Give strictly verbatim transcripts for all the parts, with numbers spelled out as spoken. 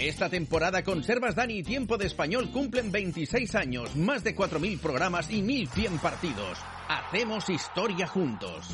Esta temporada Conservas Dani y Tiempo de Español cumplen veintiséis años, más de cuatro mil programas y mil cien partidos. Hacemos historia juntos.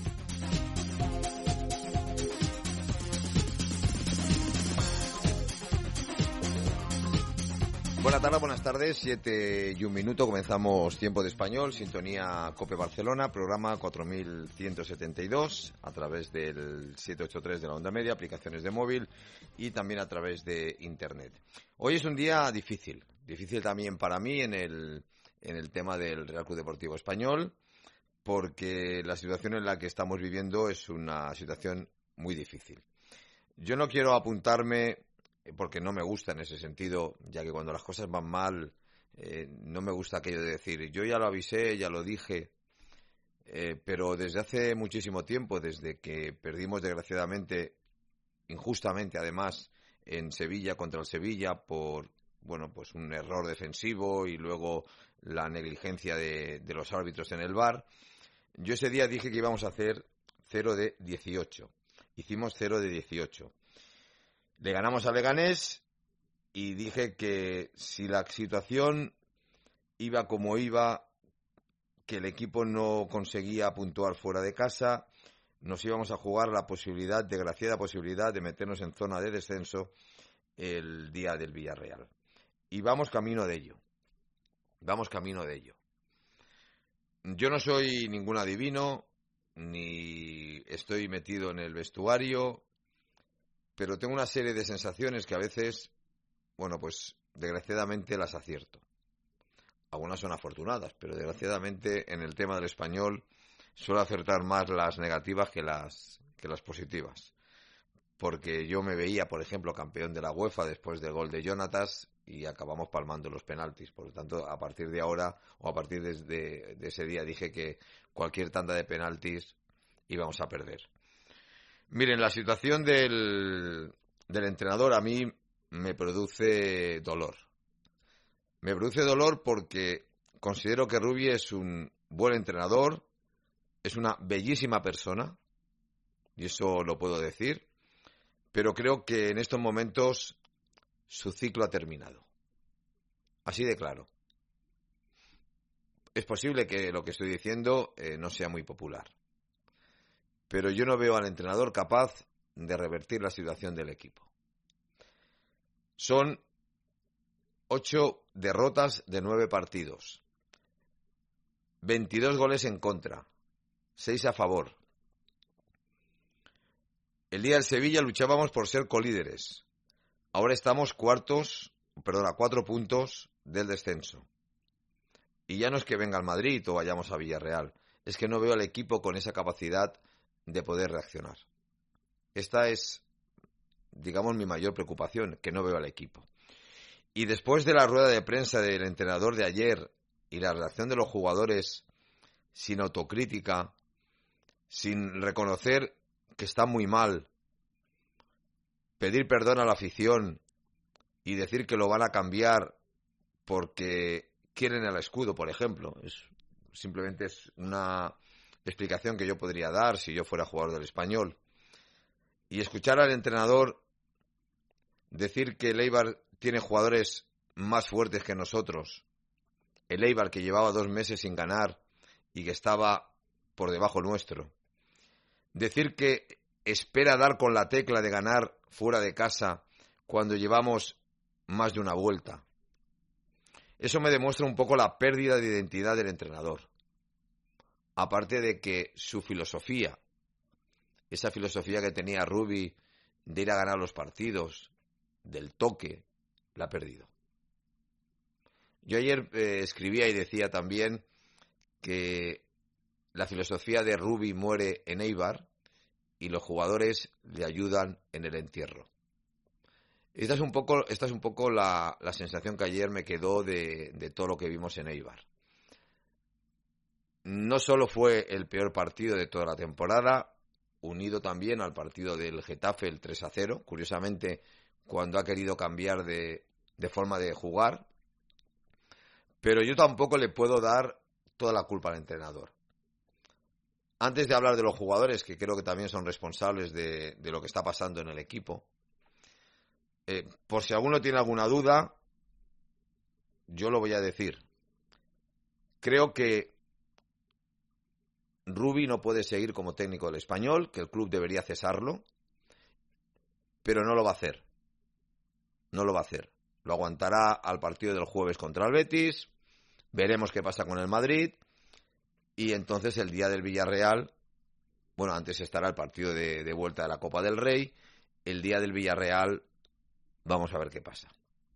Buenas tardes, buenas tardes, siete y un minuto, comenzamos Tiempo de Español, sintonía COPE Barcelona, programa cuatro mil ciento setenta y dos, a través del setecientos ochenta y tres de la onda media, aplicaciones de móvil y también a través de internet. Hoy es un día difícil, difícil también para mí en el, en el tema del Real Club Deportivo Español, porque la situación en la que estamos viviendo es una situación muy difícil. Yo no quiero apuntarme, porque no me gusta en ese sentido, ya que cuando las cosas van mal, eh, no me gusta aquello de decir, yo ya lo avisé, ya lo dije, eh, pero desde hace muchísimo tiempo, desde que perdimos desgraciadamente, injustamente además, en Sevilla contra el Sevilla por, bueno, pues un error defensivo y luego la negligencia de, de los árbitros en el V A R, yo ese día dije que íbamos a hacer cero de dieciocho, hicimos cero de dieciocho. Le ganamos a Leganés y dije que si la situación iba como iba, que el equipo no conseguía puntuar fuera de casa, nos íbamos a jugar la posibilidad, desgraciada posibilidad, de meternos en zona de descenso el día del Villarreal. Y vamos camino de ello. Vamos camino de ello. Yo no soy ningún adivino, ni estoy metido en el vestuario, pero tengo una serie de sensaciones que a veces, bueno, pues desgraciadamente las acierto. Algunas son afortunadas, pero desgraciadamente en el tema del Español suelo acertar más las negativas que las, que las positivas. Porque yo me veía, por ejemplo, campeón de la UEFA después del gol de Jonatas y acabamos palmando los penaltis. Por lo tanto, a partir de ahora o a partir de, de, de ese día dije que cualquier tanda de penaltis íbamos a perder. Miren, la situación del, del entrenador a mí me produce dolor. Me produce dolor porque considero que Rubi es un buen entrenador, es una bellísima persona, y eso lo puedo decir, pero creo que en estos momentos su ciclo ha terminado. Así de claro. Es posible que lo que estoy diciendo eh, no sea muy popular, pero yo no veo al entrenador capaz de revertir la situación del equipo. Son ocho derrotas de nueve partidos, veintidós goles en contra, seis a favor. El día del Sevilla luchábamos por ser colíderes. Ahora estamos cuartos, perdón, a cuatro puntos del descenso. Y ya no es que venga al Madrid o vayamos a Villarreal, es que no veo al equipo con esa capacidad de poder reaccionar. Esta es, digamos, mi mayor preocupación, que no veo al equipo. Y después de la rueda de prensa del entrenador de ayer y la reacción de los jugadores sin autocrítica, sin reconocer que está muy mal, pedir perdón a la afición y decir que lo van a cambiar porque quieren el escudo, por ejemplo, es simplemente es una explicación que yo podría dar si yo fuera jugador del Español. Y escuchar al entrenador decir que el Eibar tiene jugadores más fuertes que nosotros. El Eibar que llevaba dos meses sin ganar y que estaba por debajo nuestro. Decir que espera dar con la tecla de ganar fuera de casa cuando llevamos más de una vuelta. Eso me demuestra un poco la pérdida de identidad del entrenador. Aparte de que su filosofía, esa filosofía que tenía Rubi de ir a ganar los partidos, del toque, la ha perdido. Yo ayer eh, escribía y decía también que la filosofía de Rubi muere en Eibar y los jugadores le ayudan en el entierro. Esta es un poco, esta es un poco la, la sensación que ayer me quedó de, de todo lo que vimos en Eibar. No solo fue el peor partido de toda la temporada, unido también al partido del Getafe, el tres a cero, curiosamente cuando ha querido cambiar de, de forma de jugar, pero yo tampoco le puedo dar toda la culpa al entrenador. Antes de hablar de los jugadores, que creo que también son responsables de, de lo que está pasando en el equipo, eh, por si alguno tiene alguna duda, yo lo voy a decir. Creo que Rubi no puede seguir como técnico del Español, que el club debería cesarlo, pero no lo va a hacer. No lo va a hacer. Lo aguantará al partido del jueves contra el Betis, veremos qué pasa con el Madrid, y entonces el día del Villarreal, bueno, antes estará el partido de, de vuelta de la Copa del Rey, el día del Villarreal vamos a ver qué pasa.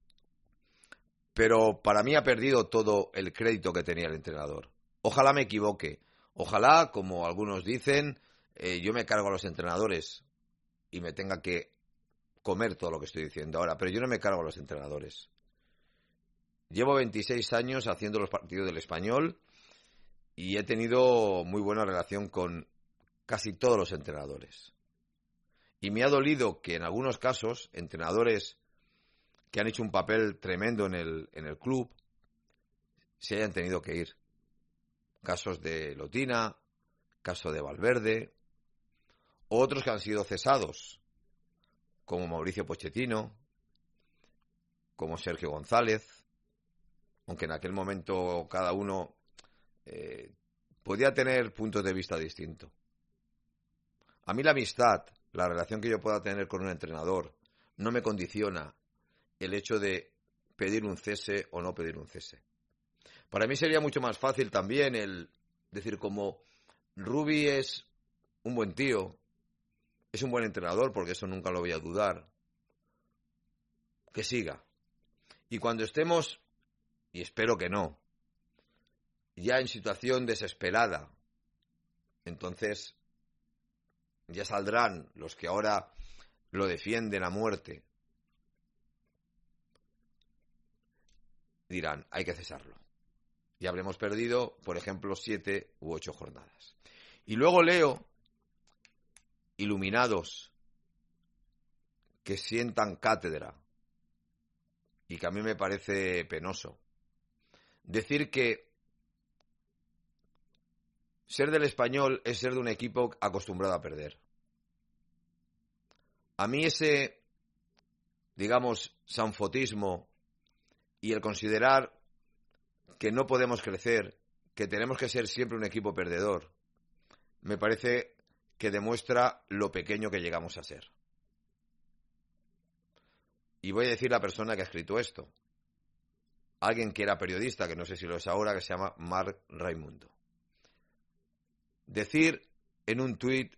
Pero para mí ha perdido todo el crédito que tenía el entrenador. Ojalá me equivoque. Ojalá, como algunos dicen, eh, yo me cargo a los entrenadores y me tenga que comer todo lo que estoy diciendo ahora. Pero yo no me cargo a los entrenadores. Llevo veintiséis años haciendo los partidos del Español y he tenido muy buena relación con casi todos los entrenadores. Y me ha dolido que en algunos casos, entrenadores que han hecho un papel tremendo en el, en el club, se hayan tenido que ir. Casos de Lotina, caso de Valverde, otros que han sido cesados, como Mauricio Pochettino, como Sergio González, aunque en aquel momento cada uno eh, podía tener puntos de vista distintos. A mí la amistad, la relación que yo pueda tener con un entrenador, no me condiciona el hecho de pedir un cese o no pedir un cese. Para mí sería mucho más fácil también el decir, como Rubi es un buen tío, es un buen entrenador, porque eso nunca lo voy a dudar, que siga. Y cuando estemos, y espero que no, ya en situación desesperada, entonces ya saldrán los que ahora lo defienden a muerte. Dirán, hay que cesarlo. Y habremos perdido, por ejemplo, siete u ocho jornadas. Y luego leo iluminados que sientan cátedra, y que a mí me parece penoso, decir que ser del Español es ser de un equipo acostumbrado a perder. A mí ese, digamos, sanfotismo y el considerar que no podemos crecer, que tenemos que ser siempre un equipo perdedor, me parece que demuestra lo pequeño que llegamos a ser. Y voy a decir la persona que ha escrito esto. Alguien que era periodista, que no sé si lo es ahora, que se llama Marc Raimundo. Decir en un tuit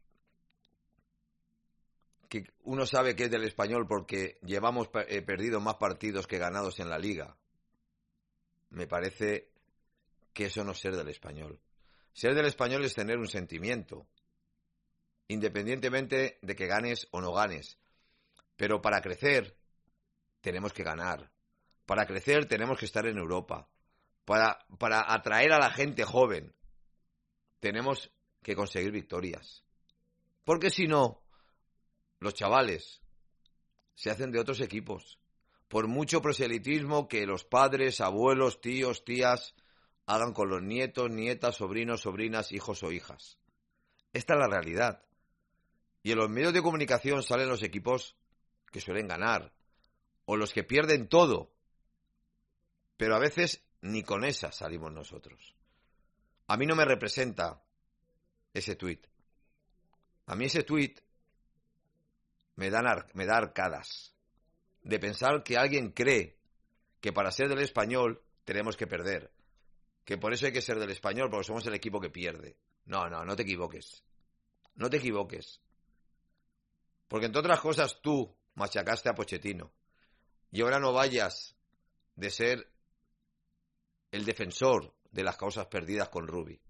que uno sabe que es del Español porque llevamos eh, perdido más partidos que ganados en la Liga, me parece que eso no es ser del Español. Ser del Español es tener un sentimiento, independientemente de que ganes o no ganes. Pero para crecer tenemos que ganar. Para crecer tenemos que estar en Europa. Para, para atraer a la gente joven tenemos que conseguir victorias. Porque si no, los chavales se hacen de otros equipos. Por mucho proselitismo que los padres, abuelos, tíos, tías hagan con los nietos, nietas, sobrinos, sobrinas, hijos o hijas. Esta es la realidad. Y en los medios de comunicación salen los equipos que suelen ganar, o los que pierden todo. Pero a veces ni con esas salimos nosotros. A mí no me representa ese tuit. A mí ese tuit me da, me da arcadas de pensar que alguien cree que para ser del Español tenemos que perder. Que por eso hay que ser del Español, porque somos el equipo que pierde. No, no, no te equivoques. No te equivoques. Porque entre otras cosas tú machacaste a Pochettino. Y ahora no vayas de ser el defensor de las causas perdidas con Rubi.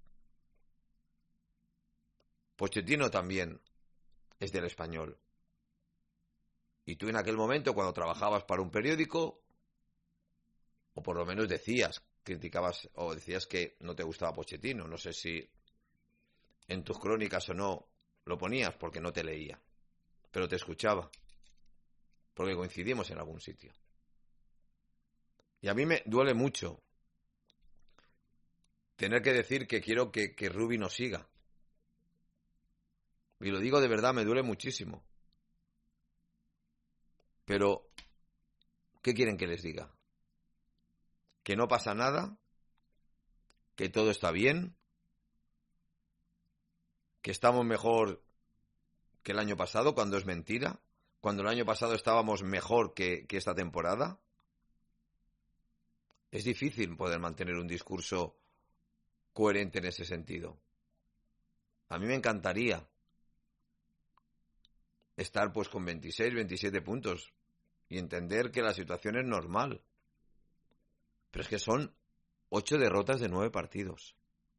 Pochettino también es del Español. Y tú en aquel momento, cuando trabajabas para un periódico, o por lo menos decías, criticabas o decías que no te gustaba Pochettino. No sé si en tus crónicas o no lo ponías, porque no te leía. Pero te escuchaba, porque coincidimos en algún sitio. Y a mí me duele mucho tener que decir que quiero que, que Rubi no siga. Y lo digo de verdad, me duele muchísimo. Pero ¿Qué quieren que les diga? ¿Que no pasa nada? ¿Que todo está bien? ¿Que estamos mejor que el año pasado, cuando es mentira? ¿Cuando el año pasado estábamos mejor que, que esta temporada? Es difícil poder mantener un discurso coherente en ese sentido. A mí me encantaría estar pues con veintiséis, veintisiete puntos y entender que la situación es normal. Pero es que son ocho derrotas de nueve partidos.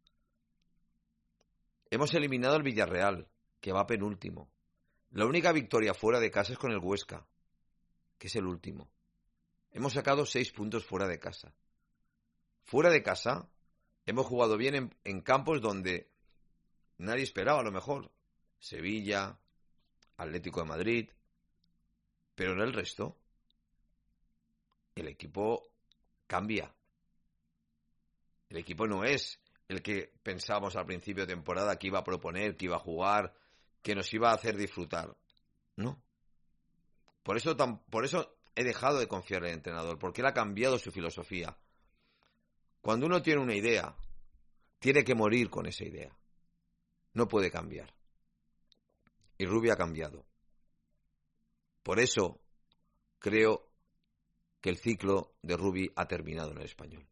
Hemos eliminado al Villarreal, que va penúltimo. La única victoria fuera de casa es con el Huesca, que es el último. Hemos sacado seis puntos fuera de casa. Fuera de casa hemos jugado bien en, en campos donde nadie esperaba, a lo mejor. Sevilla, Atlético de Madrid, pero en el resto el equipo cambia. El equipo no es el que pensábamos al principio de temporada que iba a proponer, que iba a jugar, que nos iba a hacer disfrutar. No. Por eso, tan, por eso he dejado de confiar en el entrenador, porque él ha cambiado su filosofía. Cuando uno tiene una idea, tiene que morir con esa idea. No puede cambiar. Y Rubi ha cambiado. Por eso creo que el ciclo de Rubi ha terminado en el Español.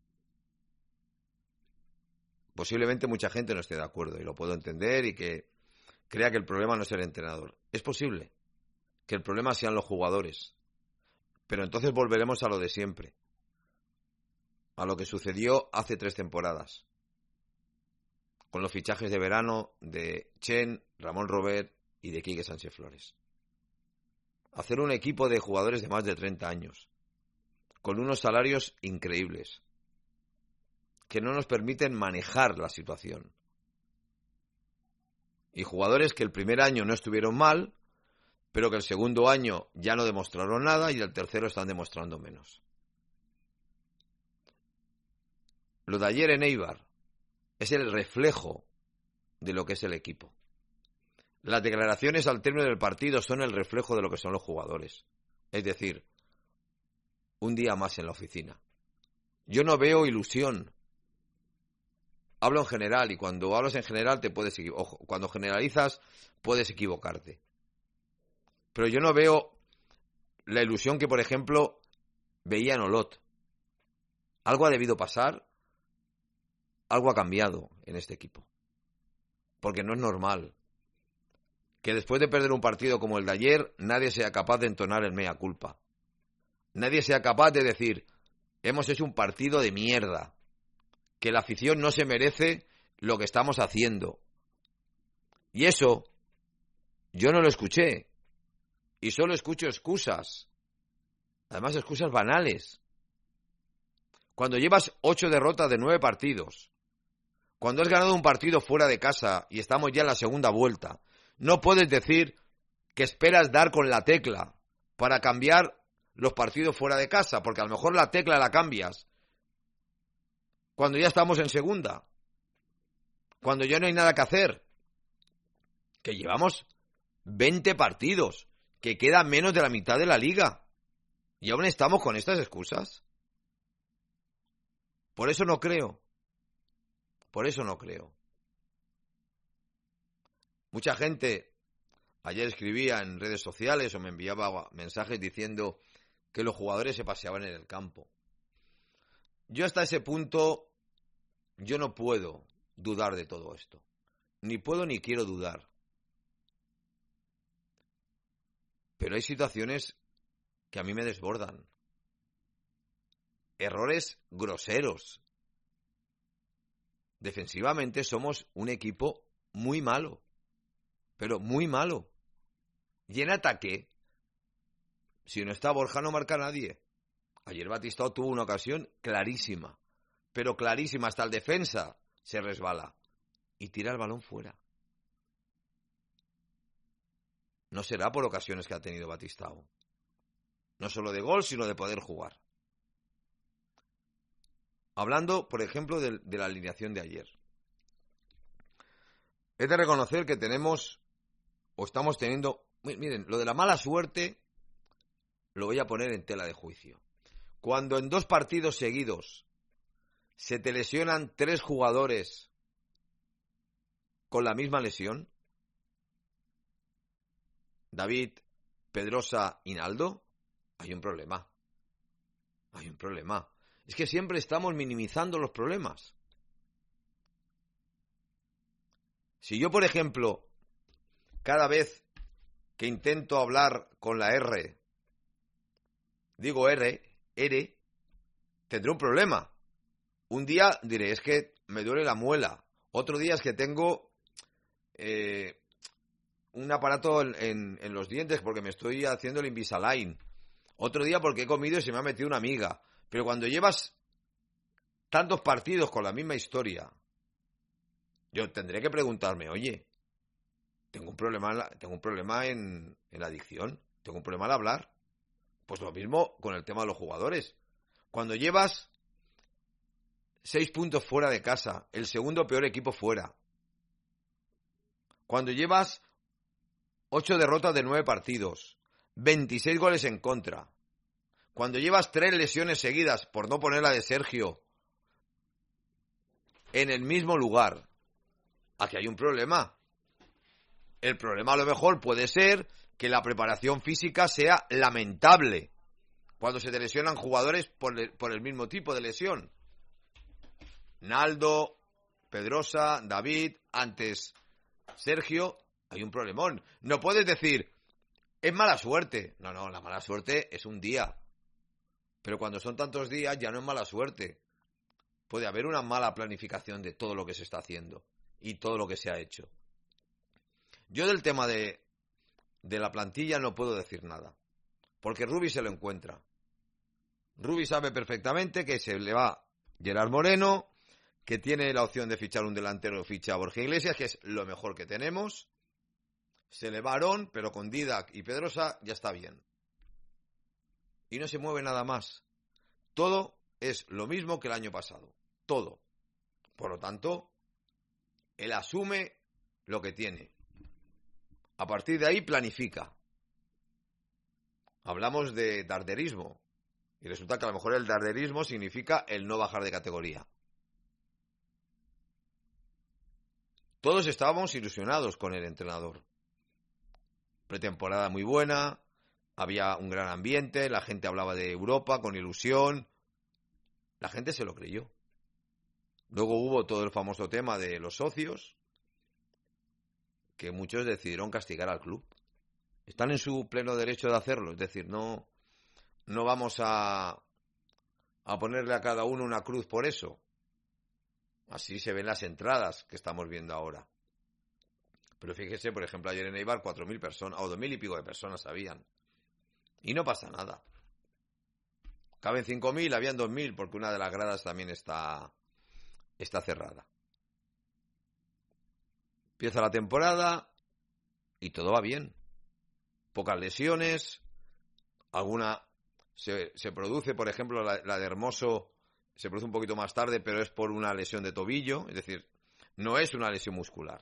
Posiblemente mucha gente no esté de acuerdo y lo puedo entender y que crea que el problema no es el entrenador. Es posible que el problema sean los jugadores. Pero entonces volveremos a lo de siempre. A lo que sucedió hace tres temporadas. Con los fichajes de verano de Chen, Ramón Robert y de Quique Sánchez Flores. Hacer un equipo de jugadores de más de treinta años. Con unos salarios increíbles. Que no nos permiten manejar la situación. Y jugadores que el primer año no estuvieron mal, pero que el segundo año ya no demostraron nada y el tercero están demostrando menos. Lo de ayer en Eibar es el reflejo de lo que es el equipo. Las declaraciones al término del partido son el reflejo de lo que son los jugadores. Es decir, un día más en la oficina. Yo no veo ilusión. Hablo en general y cuando hablas en general te puedes equivocar. Cuando generalizas puedes equivocarte. Pero yo no veo la ilusión que, por ejemplo, veía en Olot. Algo ha debido pasar, algo ha cambiado en este equipo. Porque no es normal que después de perder un partido como el de ayer, nadie sea capaz de entonar el mea culpa. Nadie sea capaz de decir, hemos hecho un partido de mierda, que la afición no se merece lo que estamos haciendo. Y eso, yo no lo escuché. Y solo escucho excusas. Además, excusas banales. Cuando llevas ocho derrotas de nueve partidos, cuando has ganado un partido fuera de casa y estamos ya en la segunda vuelta, no puedes decir que esperas dar con la tecla para cambiar los partidos fuera de casa, porque a lo mejor la tecla la cambias cuando ya estamos en segunda, cuando ya no hay nada que hacer, que llevamos veinte partidos, que queda menos de la mitad de la liga, y aún estamos con estas excusas. Por eso no creo, por eso no creo. Mucha gente ayer escribía en redes sociales o me enviaba mensajes diciendo que los jugadores se paseaban en el campo. Yo hasta ese punto, yo no puedo dudar de todo esto. Ni puedo ni quiero dudar. Pero hay situaciones que a mí me desbordan. Errores groseros. Defensivamente somos un equipo muy malo. Pero muy malo. Y en ataque, si no está Borja no marca nadie. Ayer Batistao tuvo una ocasión clarísima. Pero clarísima, hasta el defensa se resbala. Y tira el balón fuera. No será por ocasiones que ha tenido Batistao. No solo de gol, sino de poder jugar. Hablando, por ejemplo, de, de la alineación de ayer. He de reconocer que tenemos, o estamos teniendo... Miren, lo de la mala suerte lo voy a poner en tela de juicio. Cuando en dos partidos seguidos se te lesionan tres jugadores con la misma lesión, David, Pedrosa y Naldo, hay un problema. Hay un problema. Es que siempre estamos minimizando los problemas. Si yo, por ejemplo, cada vez que intento hablar con la R, digo R, R, tendré un problema. Un día diré, es que me duele la muela. Otro día es que tengo eh, un aparato en, en, en los dientes porque me estoy haciendo el Invisalign. Otro día porque he comido y se me ha metido una amiga. Pero cuando llevas tantos partidos con la misma historia, yo tendré que preguntarme, oye, tengo un problema, en la, tengo un problema en, en la adicción, tengo un problema al hablar. Pues lo mismo con el tema de los jugadores. Cuando llevas seis puntos fuera de casa, el segundo peor equipo fuera. Cuando llevas ocho derrotas de nueve partidos, veintiséis goles en contra. Cuando llevas tres lesiones seguidas, por no poner la de Sergio, en el mismo lugar, aquí hay un problema. El problema a lo mejor puede ser que la preparación física sea lamentable cuando se te lesionan jugadores por el, por el mismo tipo de lesión. Naldo, Pedrosa, David, antes Sergio, hay un problemón. No puedes decir, es mala suerte. No, no, la mala suerte es un día. Pero cuando son tantos días ya no es mala suerte. Puede haber una mala planificación de todo lo que se está haciendo y todo lo que se ha hecho. Yo del tema de, de la plantilla no puedo decir nada, porque Rubi se lo encuentra. Rubi sabe perfectamente que se le va Gerard Moreno, que tiene la opción de fichar un delantero, ficha a Borja Iglesias, que es lo mejor que tenemos. Se le va Aarón, pero con Didac y Pedrosa ya está bien. Y no se mueve nada más. Todo es lo mismo que el año pasado. Todo. Por lo tanto, él asume lo que tiene. A partir de ahí planifica. Hablamos de darderismo. Y resulta que a lo mejor el darderismo significa el no bajar de categoría. Todos estábamos ilusionados con el entrenador. Pretemporada muy buena, había un gran ambiente, la gente hablaba de Europa con ilusión. La gente se lo creyó. Luego hubo todo el famoso tema de los socios, que muchos decidieron castigar al club. Están en su pleno derecho de hacerlo, es decir, no, no vamos a, a ponerle a cada uno una cruz por eso. Así se ven las entradas que estamos viendo ahora. Pero fíjese, por ejemplo, ayer en Eibar cuatro mil personas, o dos mil y pico de personas habían. Y no pasa nada. Caben cinco mil, habían dos mil, porque una de las gradas también está, está cerrada. Empieza la temporada y todo va bien. Pocas lesiones, alguna se, se produce, por ejemplo, la, la de Hermoso se produce un poquito más tarde, pero es por una lesión de tobillo, es decir, no es una lesión muscular.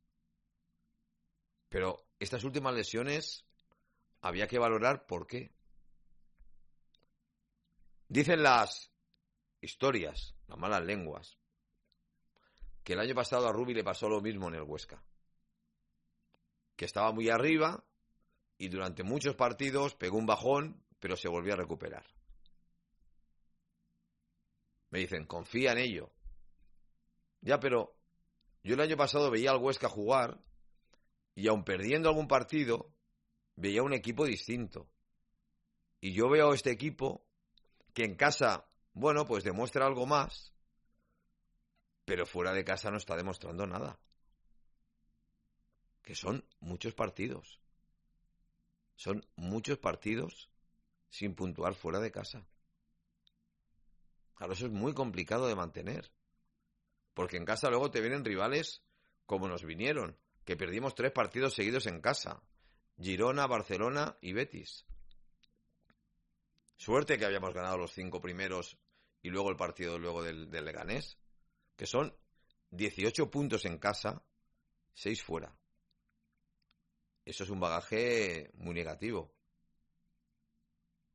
Pero estas últimas lesiones había que valorar por qué. Dicen las historias, las malas lenguas, que el año pasado a Rubi le pasó lo mismo en el Huesca. Que estaba muy arriba y durante muchos partidos pegó un bajón, pero se volvió a recuperar. Me dicen, confía en ello. Ya, pero yo el año pasado veía al Huesca jugar y aun perdiendo algún partido, veía un equipo distinto. Y yo veo a este equipo que en casa, bueno, pues demuestra algo más, pero fuera de casa no está demostrando nada. Que son muchos partidos. Son muchos partidos sin puntuar fuera de casa. Claro, eso es muy complicado de mantener. Porque en casa luego te vienen rivales como nos vinieron, que perdimos tres partidos seguidos en casa. Girona, Barcelona y Betis. Suerte que habíamos ganado los cinco primeros y luego el partido luego del, del Leganés, que son dieciocho puntos en casa, seis fuera. Eso es un bagaje muy negativo.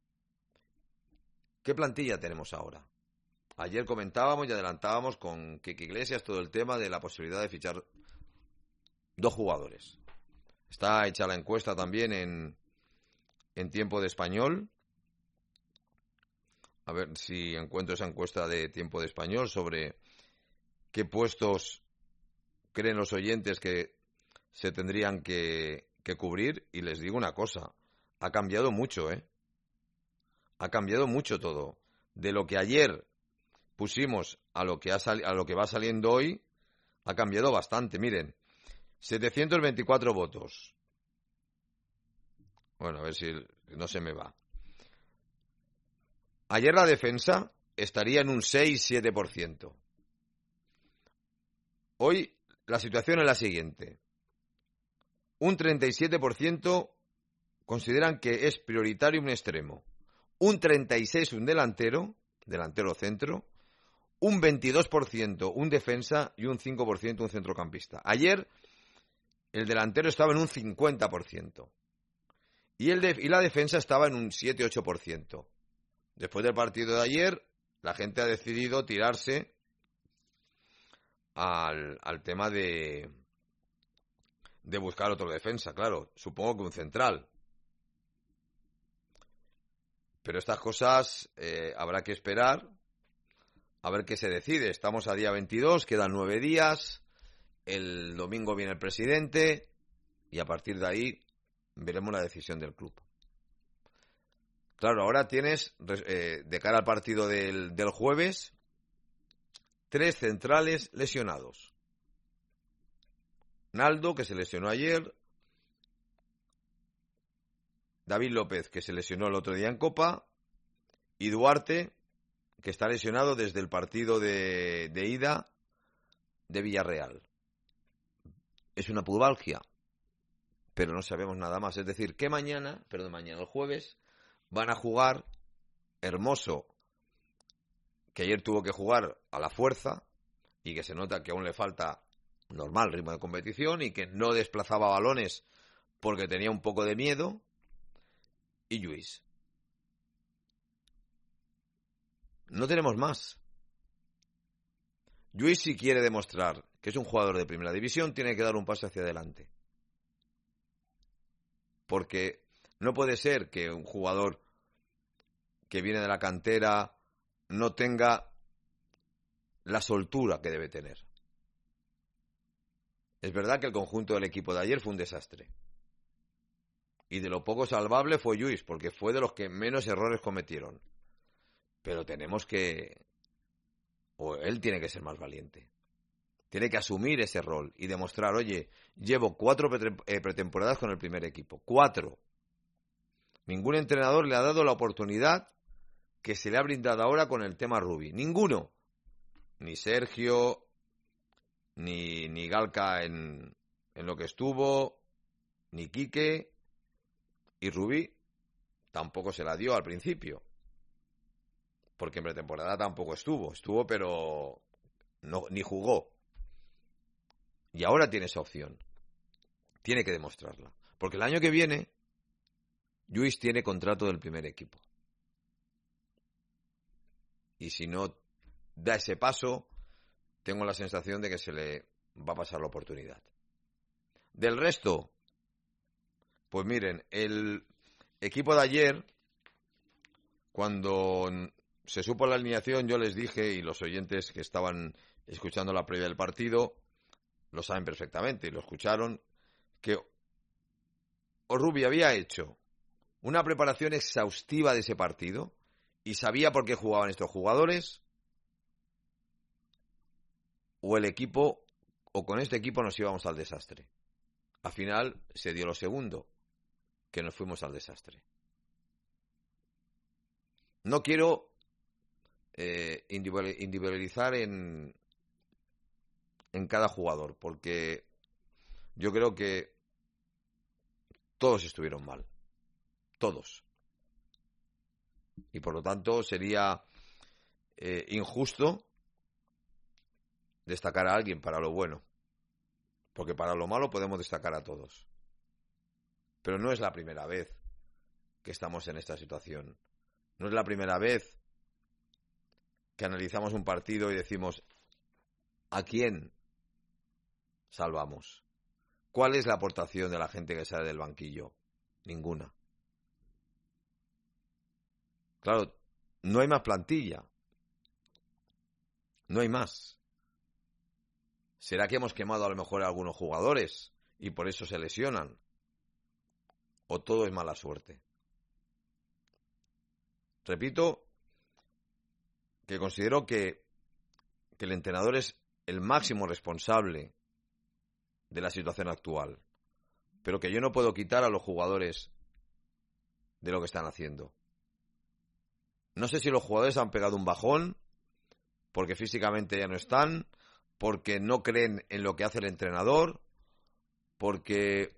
¿Qué plantilla tenemos ahora? Ayer comentábamos y adelantábamos con Quique Iglesias todo el tema de la posibilidad de fichar dos jugadores. Está hecha la encuesta también en, en Tiempo de Español. A ver si encuentro esa encuesta de Tiempo de Español sobre qué puestos creen los oyentes que se tendrían que, que cubrir. Y les digo una cosa, ha cambiado mucho, ¿eh? Ha cambiado mucho todo. De lo que ayer pusimos a lo que, ha sali- a lo que va saliendo hoy, ha cambiado bastante. Miren, setecientos veinticuatro votos. Bueno, a ver si no se me va. Ayer la defensa estaría en un seis siete por ciento. Hoy la situación es la siguiente. Un treinta y siete por ciento consideran que es prioritario un extremo. Un treinta y seis por ciento un delantero, delantero centro. Un veintidós por ciento un defensa y un cinco por ciento un centrocampista. Ayer el delantero estaba en un cincuenta por ciento. Y, el de, y la defensa estaba en un siete ocho por ciento. Después del partido de ayer, la gente ha decidido tirarse al, al tema de, de buscar otro defensa, claro. Supongo que un central. Pero estas cosas eh, habrá que esperar a ver qué se decide. Estamos a día veintidós, quedan nueve días. El domingo viene el presidente y a partir de ahí veremos la decisión del club. Claro, ahora tienes, eh, de cara al partido del, del jueves, tres centrales lesionados. Naldo, que se lesionó ayer. David López, que se lesionó el otro día en Copa. Y Duarte, que está lesionado desde el partido de, de ida de Villarreal. Es una pubalgia, pero no sabemos nada más. Es decir, que mañana, perdón, mañana el jueves, van a jugar Hermoso, que ayer tuvo que jugar a la fuerza y que se nota que aún le falta normal ritmo de competición y que no desplazaba balones porque tenía un poco de miedo, y Lluís. No tenemos más. Lluís, si quiere demostrar que es un jugador de primera división, tiene que dar un paso hacia adelante. Porque no puede ser que un jugador que viene de la cantera no tenga la soltura que debe tener. Es verdad que el conjunto del equipo de ayer fue un desastre. Y de lo poco salvable fue Lluís, porque fue de los que menos errores cometieron. Pero tenemos que... o él tiene que ser más valiente. Tiene que asumir ese rol y demostrar, oye, llevo cuatro pretemporadas con el primer equipo. Cuatro. Ningún entrenador le ha dado la oportunidad que se le ha brindado ahora con el tema Rubí. Ninguno. Ni Sergio, ni, ni Galca en, en lo que estuvo, ni Quique, y Rubí tampoco se la dio al principio. Porque en pretemporada tampoco estuvo. Estuvo, pero no, ni jugó. Y ahora tiene esa opción. Tiene que demostrarla. Porque el año que viene, Lluís tiene contrato del primer equipo. Y si no da ese paso, tengo la sensación de que se le va a pasar la oportunidad. Del resto, pues miren, el equipo de ayer, cuando se supo la alineación, yo les dije, y los oyentes que estaban escuchando la previa del partido lo saben perfectamente y lo escucharon, que Orrubi había hecho una preparación exhaustiva de ese partido y sabía por qué jugaban estos jugadores, o el equipo, o con este equipo nos íbamos al desastre. Al final se dio lo segundo, que nos fuimos al desastre. No quiero eh, individualizar en, en cada jugador, porque yo creo que todos estuvieron mal. Todos. Y por lo tanto sería eh, injusto destacar a alguien para lo bueno. Porque para lo malo podemos destacar a todos. Pero no es la primera vez que estamos en esta situación. No es la primera vez que analizamos un partido y decimos, ¿a quién salvamos? ¿Cuál es la aportación de la gente que sale del banquillo? Ninguna. Claro, no hay más plantilla. No hay más. ¿Será que hemos quemado a lo mejor a algunos jugadores y por eso se lesionan? ¿O todo es mala suerte? Repito que considero que, que el entrenador es el máximo responsable de la situación actual, pero que yo no puedo quitar a los jugadores de lo que están haciendo. No sé si los jugadores han pegado un bajón porque físicamente ya no están, porque no creen en lo que hace el entrenador, porque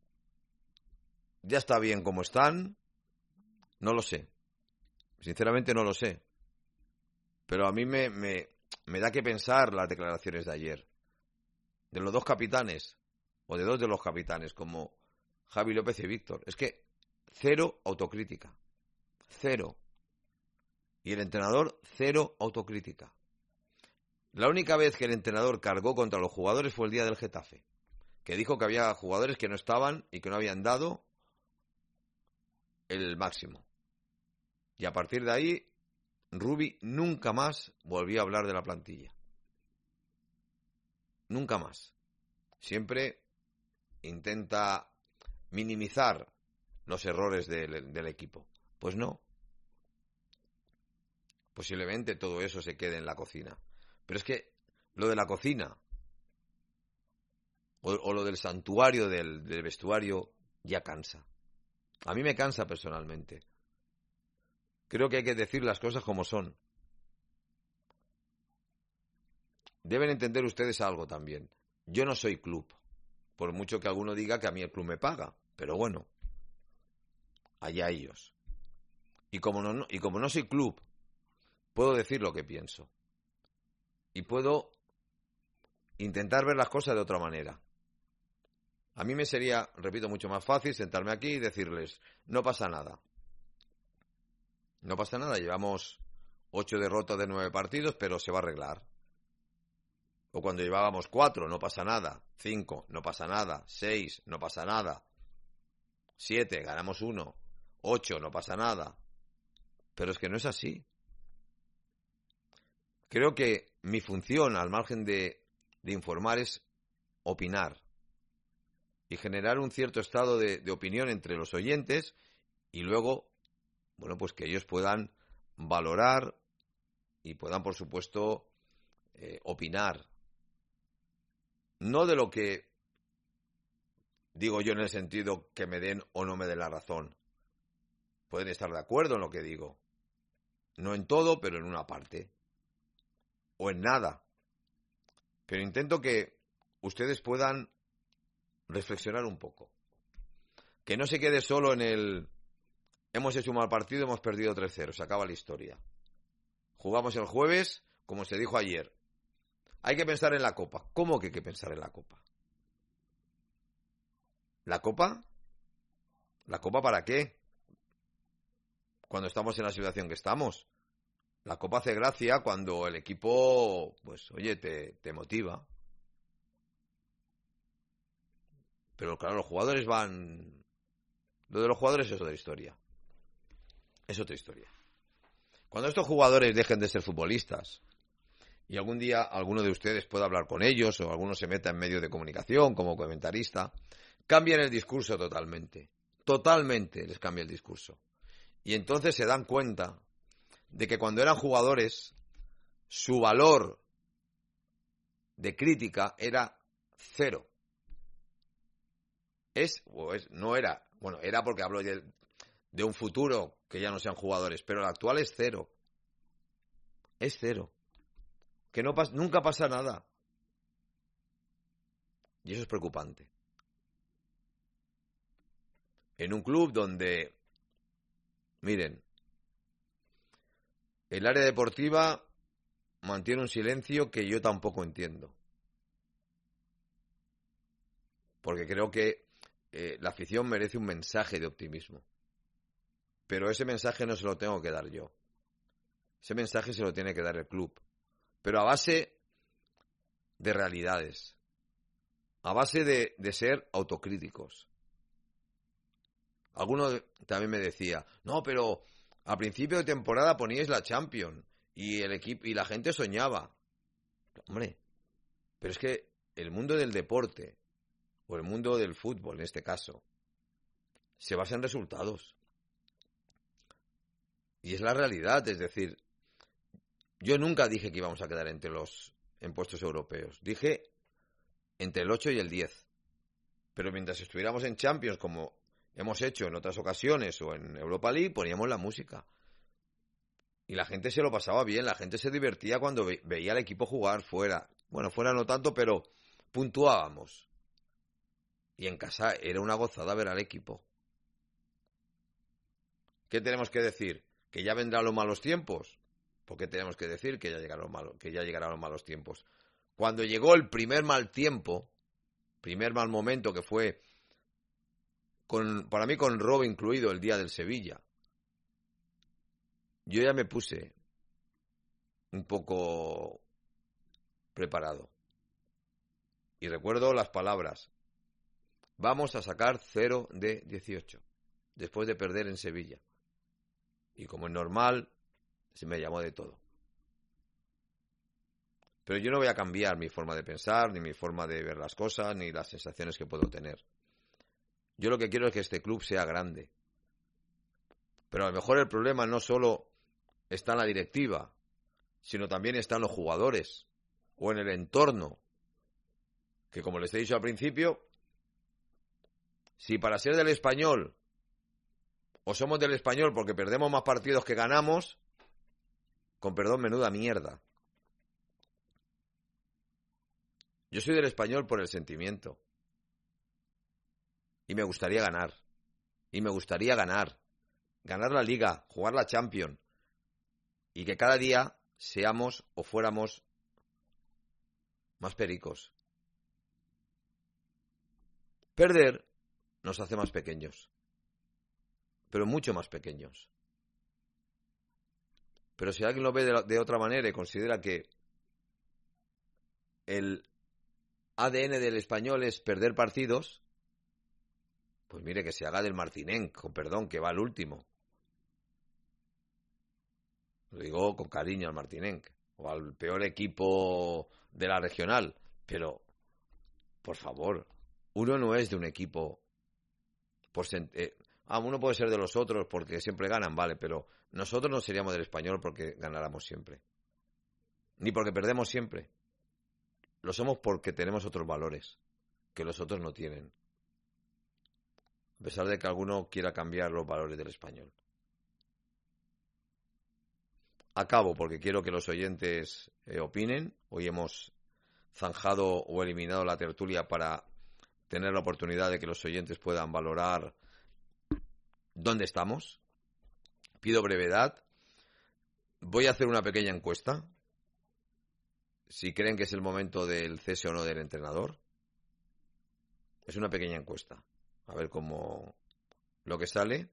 ya está bien como están. No lo sé. Sinceramente no lo sé. Pero a mí me, me, me da que pensar las declaraciones de ayer. De los dos capitanes, o de dos de los capitanes, como Javi López y Víctor. Es que cero autocrítica. Cero. Y el entrenador, cero autocrítica. La única vez que el entrenador cargó contra los jugadores fue el día del Getafe, que dijo que había jugadores que no estaban y que no habían dado el máximo. Y a partir de ahí, Rubi nunca más volvió a hablar de la plantilla. Nunca más. Siempre intenta minimizar los errores del, del equipo. Pues no. Posiblemente todo eso se quede en la cocina. Pero es que lo de la cocina o, o lo del santuario del, del vestuario ya cansa. A mí me cansa personalmente. Creo que hay que decir las cosas como son. Deben entender ustedes algo también. Yo no soy club, por mucho que alguno diga que a mí el club me paga. Pero bueno, allá ellos. Y como no, y como no soy club, puedo decir lo que pienso. Y puedo intentar ver las cosas de otra manera. A mí me sería, repito, mucho más fácil sentarme aquí y decirles, no pasa nada. No pasa nada, llevamos ocho derrotas de nueve partidos, pero se va a arreglar. O cuando llevábamos cuatro, no pasa nada. Cinco, no pasa nada. Seis, no pasa nada. Siete, ganamos uno. Ocho, no pasa nada. Pero es que no es así. Creo que mi función, al margen de, de informar, es opinar y generar un cierto estado de, de opinión entre los oyentes y luego, bueno, pues que ellos puedan valorar y puedan, por supuesto, eh, opinar. No de lo que digo yo en el sentido que me den o no me den la razón. Pueden estar de acuerdo en lo que digo. No en todo, pero en una parte. O en nada. Pero intento que ustedes puedan reflexionar un poco. Que no se quede solo en el hemos hecho un mal partido, hemos perdido tres cero, se acaba la historia. Jugamos el jueves, como se dijo ayer. Hay que pensar en la Copa. ¿Cómo que hay que pensar en la Copa? ¿La Copa? ¿La Copa para qué? Cuando estamos en la situación que estamos. La Copa hace gracia cuando el equipo, pues, oye, te, te motiva. Pero claro, los jugadores van... Lo de los jugadores es otra historia. Es otra historia. Cuando estos jugadores dejen de ser futbolistas y algún día alguno de ustedes pueda hablar con ellos o alguno se meta en medios de comunicación como comentarista, cambian el discurso totalmente. Totalmente les cambia el discurso. Y entonces se dan cuenta de que cuando eran jugadores su valor de crítica era cero. Es, o es, no era, bueno, era porque hablo de, de un futuro que ya no sean jugadores, pero el actual es cero. Es cero. Que no pas, nunca pasa nada. Y eso es preocupante. En un club donde, miren, el área deportiva mantiene un silencio que yo tampoco entiendo. Porque creo que eh, la afición merece un mensaje de optimismo. Pero ese mensaje no se lo tengo que dar yo. Ese mensaje se lo tiene que dar el club. Pero a base de realidades. A base de, de ser autocríticos. Alguno también me decía, no, pero a principio de temporada poníais la Champions y el equipo y la gente soñaba. Hombre, pero es que el mundo del deporte, o el mundo del fútbol en este caso, se basa en resultados. Y es la realidad, es decir, yo nunca dije que íbamos a quedar entre los en puestos europeos. Dije entre el ocho y el diez. Pero mientras estuviéramos en Champions, como hemos hecho en otras ocasiones, o en Europa League, poníamos la música. Y la gente se lo pasaba bien, la gente se divertía cuando ve- veía al equipo jugar fuera. Bueno, fuera no tanto, pero puntuábamos. Y en casa era una gozada ver al equipo. ¿Qué tenemos que decir? ¿Que ya vendrán los malos tiempos? ¿Por qué tenemos que decir que ya llegarán los malos, que ya llegarán los malos tiempos? Cuando llegó el primer mal tiempo, primer mal momento que fue, con, para mí con robo incluido, el día del Sevilla, yo ya me puse un poco preparado. Y recuerdo las palabras, vamos a sacar cero de dieciocho, después de perder en Sevilla. Y como es normal, se me llamó de todo. Pero yo no voy a cambiar mi forma de pensar, ni mi forma de ver las cosas, ni las sensaciones que puedo tener. Yo lo que quiero es que este club sea grande. Pero a lo mejor el problema no solo está en la directiva, sino también está en los jugadores o en el entorno. Que como les he dicho al principio, si para ser del Español o somos del Español porque perdemos más partidos que ganamos, con perdón, menuda mierda. Yo soy del Español por el sentimiento. Y me gustaría ganar. Y me gustaría ganar. Ganar la Liga, jugar la Champions. Y que cada día seamos o fuéramos más pericos. Perder nos hace más pequeños. Pero mucho más pequeños. Pero si alguien lo ve de, la, de otra manera y considera que el A D N del español es perder partidos, pues mire que se haga del Martinenc, con perdón, que va al último. Lo digo con cariño al Martinenc, o al peor equipo de la regional. Pero, por favor, uno no es de un equipo por sent- eh, ah, uno puede ser de los otros porque siempre ganan, vale, pero nosotros no seríamos del Español porque ganáramos siempre. Ni porque perdemos siempre. Lo somos porque tenemos otros valores que los otros no tienen. A pesar de que alguno quiera cambiar los valores del Español. Acabo porque quiero que los oyentes eh, opinen. Hoy hemos zanjado o eliminado la tertulia para tener la oportunidad de que los oyentes puedan valorar dónde estamos. Pido brevedad. Voy a hacer una pequeña encuesta. Si creen que es el momento del cese o no del entrenador. Es una pequeña encuesta. A ver cómo lo que sale.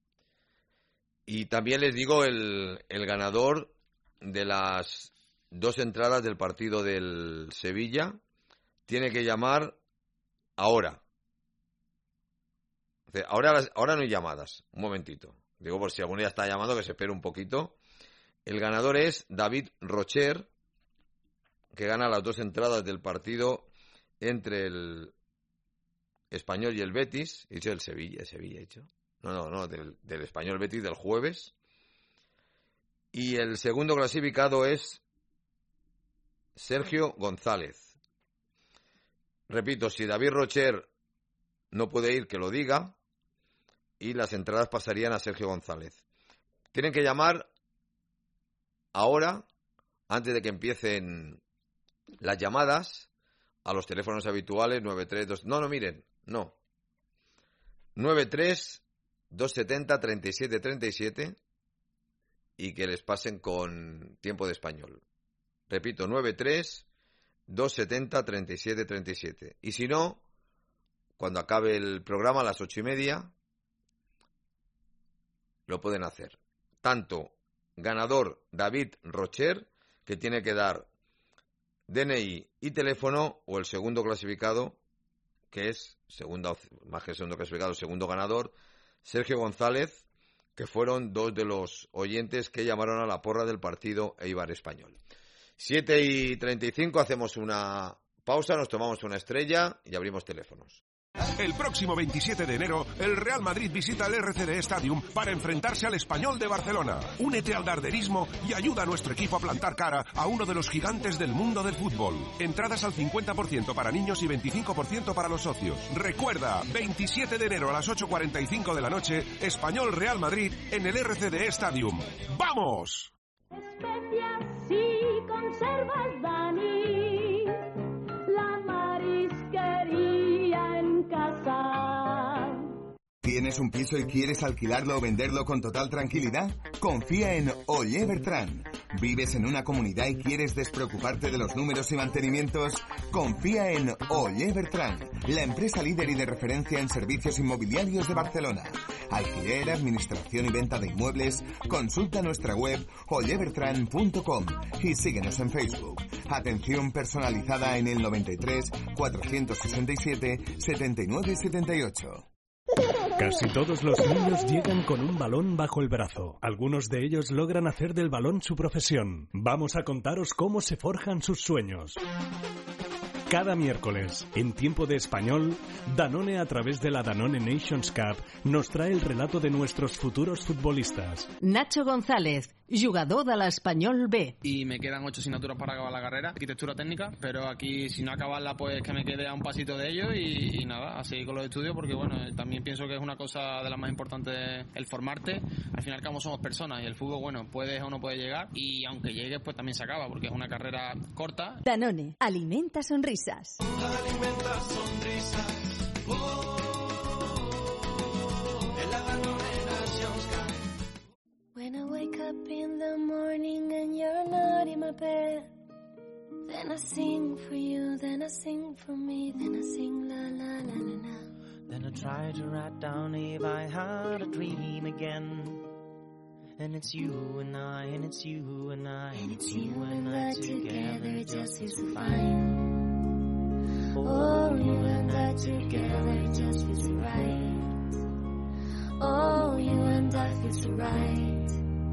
Y también les digo el, el ganador de las dos entradas del partido del Sevilla. Tiene que llamar ahora. Ahora, ahora no hay llamadas. Un momentito. Digo por si alguno ya está llamando que se espere un poquito. El ganador es David Rocher, que gana las dos entradas del partido entre el Español y el Betis. He dicho el Sevilla, el Sevilla he dicho. No, no, no, del, del Español Betis del jueves. Y el segundo clasificado es Sergio González. Repito, si David Rocher no puede ir, que lo diga. Y las entradas pasarían a Sergio González. Tienen que llamar ahora, antes de que empiecen las llamadas, a los teléfonos habituales nueve tres dos... No, no, miren, no. nueve tres dos siete cero treinta y siete treinta y siete y que les pasen con tiempo de español. Repito, nueve tres dos siete cero treinta y siete treinta y siete. Y si no, cuando acabe el programa a las ocho y media, lo pueden hacer. Tanto ganador David Rocher, que tiene que dar D N I y teléfono, o el segundo clasificado, que es, segunda, más que segundo clasificado, segundo ganador, Sergio González, que fueron dos de los oyentes que llamaron a la porra del partido Eibar Español. siete y treinta y cinco, hacemos una pausa, nos tomamos una estrella y abrimos teléfonos. El próximo veintisiete de enero, el Real Madrid visita el R C D Stadium para enfrentarse al Español de Barcelona. Únete al darderismo y ayuda a nuestro equipo a plantar cara a uno de los gigantes del mundo del fútbol. Entradas al cincuenta por ciento para niños y veinticinco por ciento para los socios. Recuerda, veintisiete de enero a las ocho cuarenta y cinco de la noche, Español Real Madrid en el R C D Stadium. ¡Vamos! Especias y conservas, Dani, la marisquería en casa. ¿Tienes un piso y quieres alquilarlo o venderlo con total tranquilidad? Confía en Ollé Bertrán. ¿Vives en una comunidad y quieres despreocuparte de los números y mantenimientos? Confía en Ollé Bertrán, la empresa líder y de referencia en servicios inmobiliarios de Barcelona. Alquiler, administración y venta de inmuebles. Consulta nuestra web ollé bertrán punto com y síguenos en Facebook. Atención personalizada en el noventa y tres, cuatrocientos sesenta y siete, setenta y nueve setenta y ocho. Casi todos los niños llegan con un balón bajo el brazo. Algunos de ellos logran hacer del balón su profesión. Vamos a contaros cómo se forjan sus sueños. Cada miércoles, en Tiempo de Español, Danone, a través de la Danone Nations Cup, nos trae el relato de nuestros futuros futbolistas. Nacho González, jugador de l'Espanyol B. Y me quedan ocho asignaturas para acabar la carrera, arquitectura técnica, pero aquí si no acabarla, pues que me quede a un pasito de ello y, y nada, a seguir con los estudios, porque bueno, también pienso que es una cosa de las más importantes el formarte. Al final, como somos personas y el fútbol, bueno, puedes o no puedes llegar, y aunque llegues, pues también se acaba, porque es una carrera corta. Danone, alimenta sonrisas. Alimenta sonrisas. Oh, de la Danone Nations Cup. When I wake up in the morning and you're not in my bed, then I sing for you, then I sing for me, then I sing la la la la la. Then I try to write down if I had a dream again. And it's you and I, and it's you and I, and it's you and I together, it just feels so fine. Oh, you and I together, it just feels so right. Oh, you and I feel so right.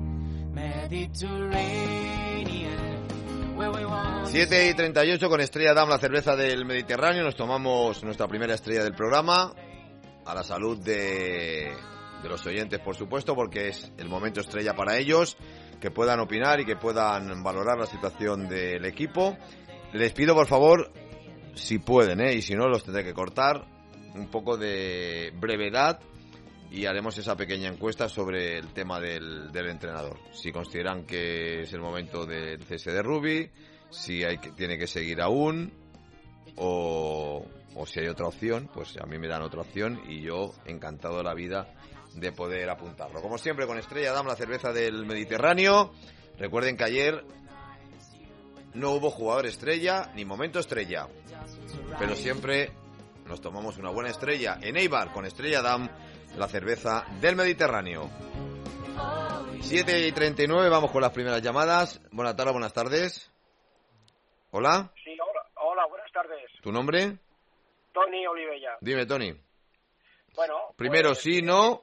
Mediterranean, where we want. siete y treinta y ocho, con Estrella Damm, la cerveza del Mediterráneo. Nos tomamos nuestra primera estrella del programa. A la salud de, de los oyentes, por supuesto, porque es el momento estrella para ellos, que puedan opinar y que puedan valorar la situación del equipo. Les pido, por favor, si pueden, ¿eh? Y si no, los tendré que cortar, un poco de brevedad, y haremos esa pequeña encuesta sobre el tema del, del entrenador. Si consideran que es el momento del cese de Rubi, si hay que, tiene que seguir aún, o, o si hay otra opción, pues a mí me dan otra opción y yo encantado de la vida de poder apuntarlo. Como siempre, con Estrella Damm, la cerveza del Mediterráneo. Recuerden que ayer no hubo jugador estrella ni momento estrella, pero siempre nos tomamos una buena estrella en Eibar con Estrella Damm, la cerveza del Mediterráneo. siete y treinta y nueve, vamos con las primeras llamadas. Buenas tardes, buenas tardes. Hola. Sí, hola, hola, buenas tardes. ¿Tu nombre? Tony Olivella. Dime, Tony. Bueno, primero, pues, sí, no.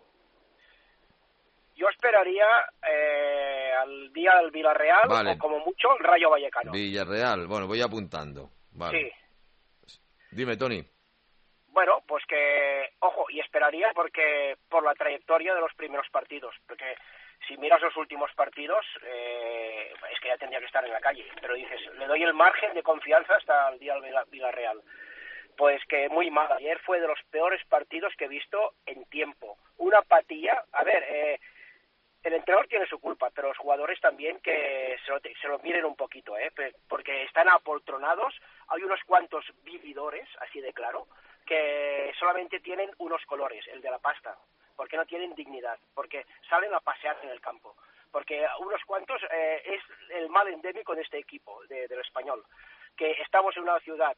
Yo esperaría eh, al día del Villarreal, vale, o como mucho el Rayo Vallecano. Villarreal, bueno, voy apuntando. Vale. Sí. Dime, Tony. Bueno, pues que, ojo, y esperaría porque por la trayectoria de los primeros partidos, porque si miras los últimos partidos, eh, es que ya tendría que estar en la calle, pero dices, le doy el margen de confianza hasta el día del Villarreal. Pues que muy mal, ayer fue de los peores partidos que he visto en tiempo. Una apatía, a ver, eh, el entrenador tiene su culpa, pero los jugadores también que se lo, se lo miren un poquito, ¿eh? Porque están apoltronados, hay unos cuantos vividores, así de claro, que solamente tienen unos colores, el de la pasta, porque no tienen dignidad, porque salen a pasear en el campo, porque unos cuantos eh, es el mal endémico de este equipo, de, del Español, que estamos en una ciudad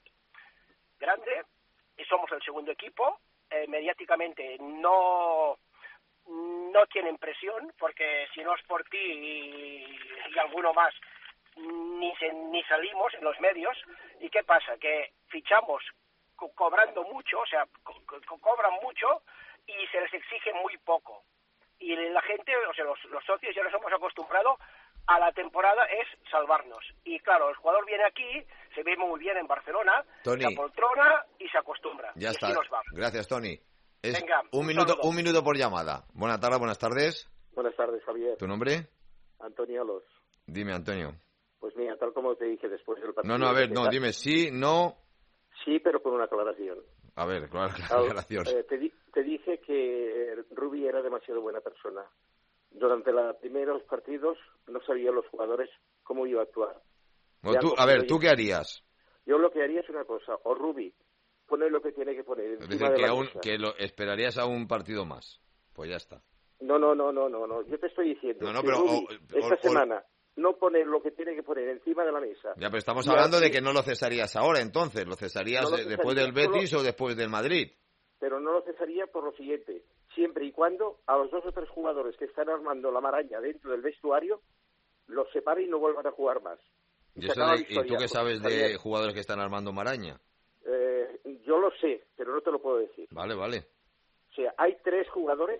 grande y somos el segundo equipo, eh, mediáticamente no no tienen presión, porque si no es por ti y, y alguno más, ni, se, ni salimos en los medios. ¿Y qué pasa? Que fichamos co cobrando mucho, o sea, co co cobran mucho y se les exige muy poco. Y la gente, o sea, los, los socios ya nos hemos acostumbrado a la temporada es salvarnos. Y claro, el jugador viene aquí, se ve muy bien en Barcelona, Tony, se apoltrona y se acostumbra. Ya y está. Así nos va. Gracias, Tony. Es Venga, un, un minuto, saludo. un minuto por llamada. Buenas tardes, buenas tardes. Buenas tardes, Javier. ¿Tu nombre? Antonio Los. Dime, Antonio. Pues mira, tal como te dije después del partido... No, no, a ver, no, dime sí, no... Sí, pero con una aclaración. A ver, claro, Al, aclaración. eh, te, di te dije que Rubi era demasiado buena persona. Durante los primeros partidos no sabía los jugadores cómo iba a actuar. Bueno, tú, a ver, ¿tú qué harías? Yo lo que haría es una cosa, o Rubi pone lo que tiene que poner encima Es decir, de que, la aún, mesa. que lo esperarías a un partido más. Pues ya está. No, no, no, no, no, no. Yo te estoy diciendo No, no, que pero, Rubi o- esta o- o- semana no pone lo que tiene que poner encima de la mesa. Ya, pero estamos Y hablando así- de que no lo cesarías ahora, entonces. ¿Lo cesarías No lo eh, después cesaría, del Betis solo- o después del Madrid? Pero no lo cesaría por lo siguiente, siempre y cuando a los dos o tres jugadores que están armando la maraña dentro del vestuario los separe y no vuelvan a jugar más. ¿Y, se eso acaba de- la ¿y tú historia, qué sabes de Javier. jugadores que están armando maraña? Eh, yo lo sé, pero no te lo puedo decir. Vale, vale. O sea, hay tres jugadores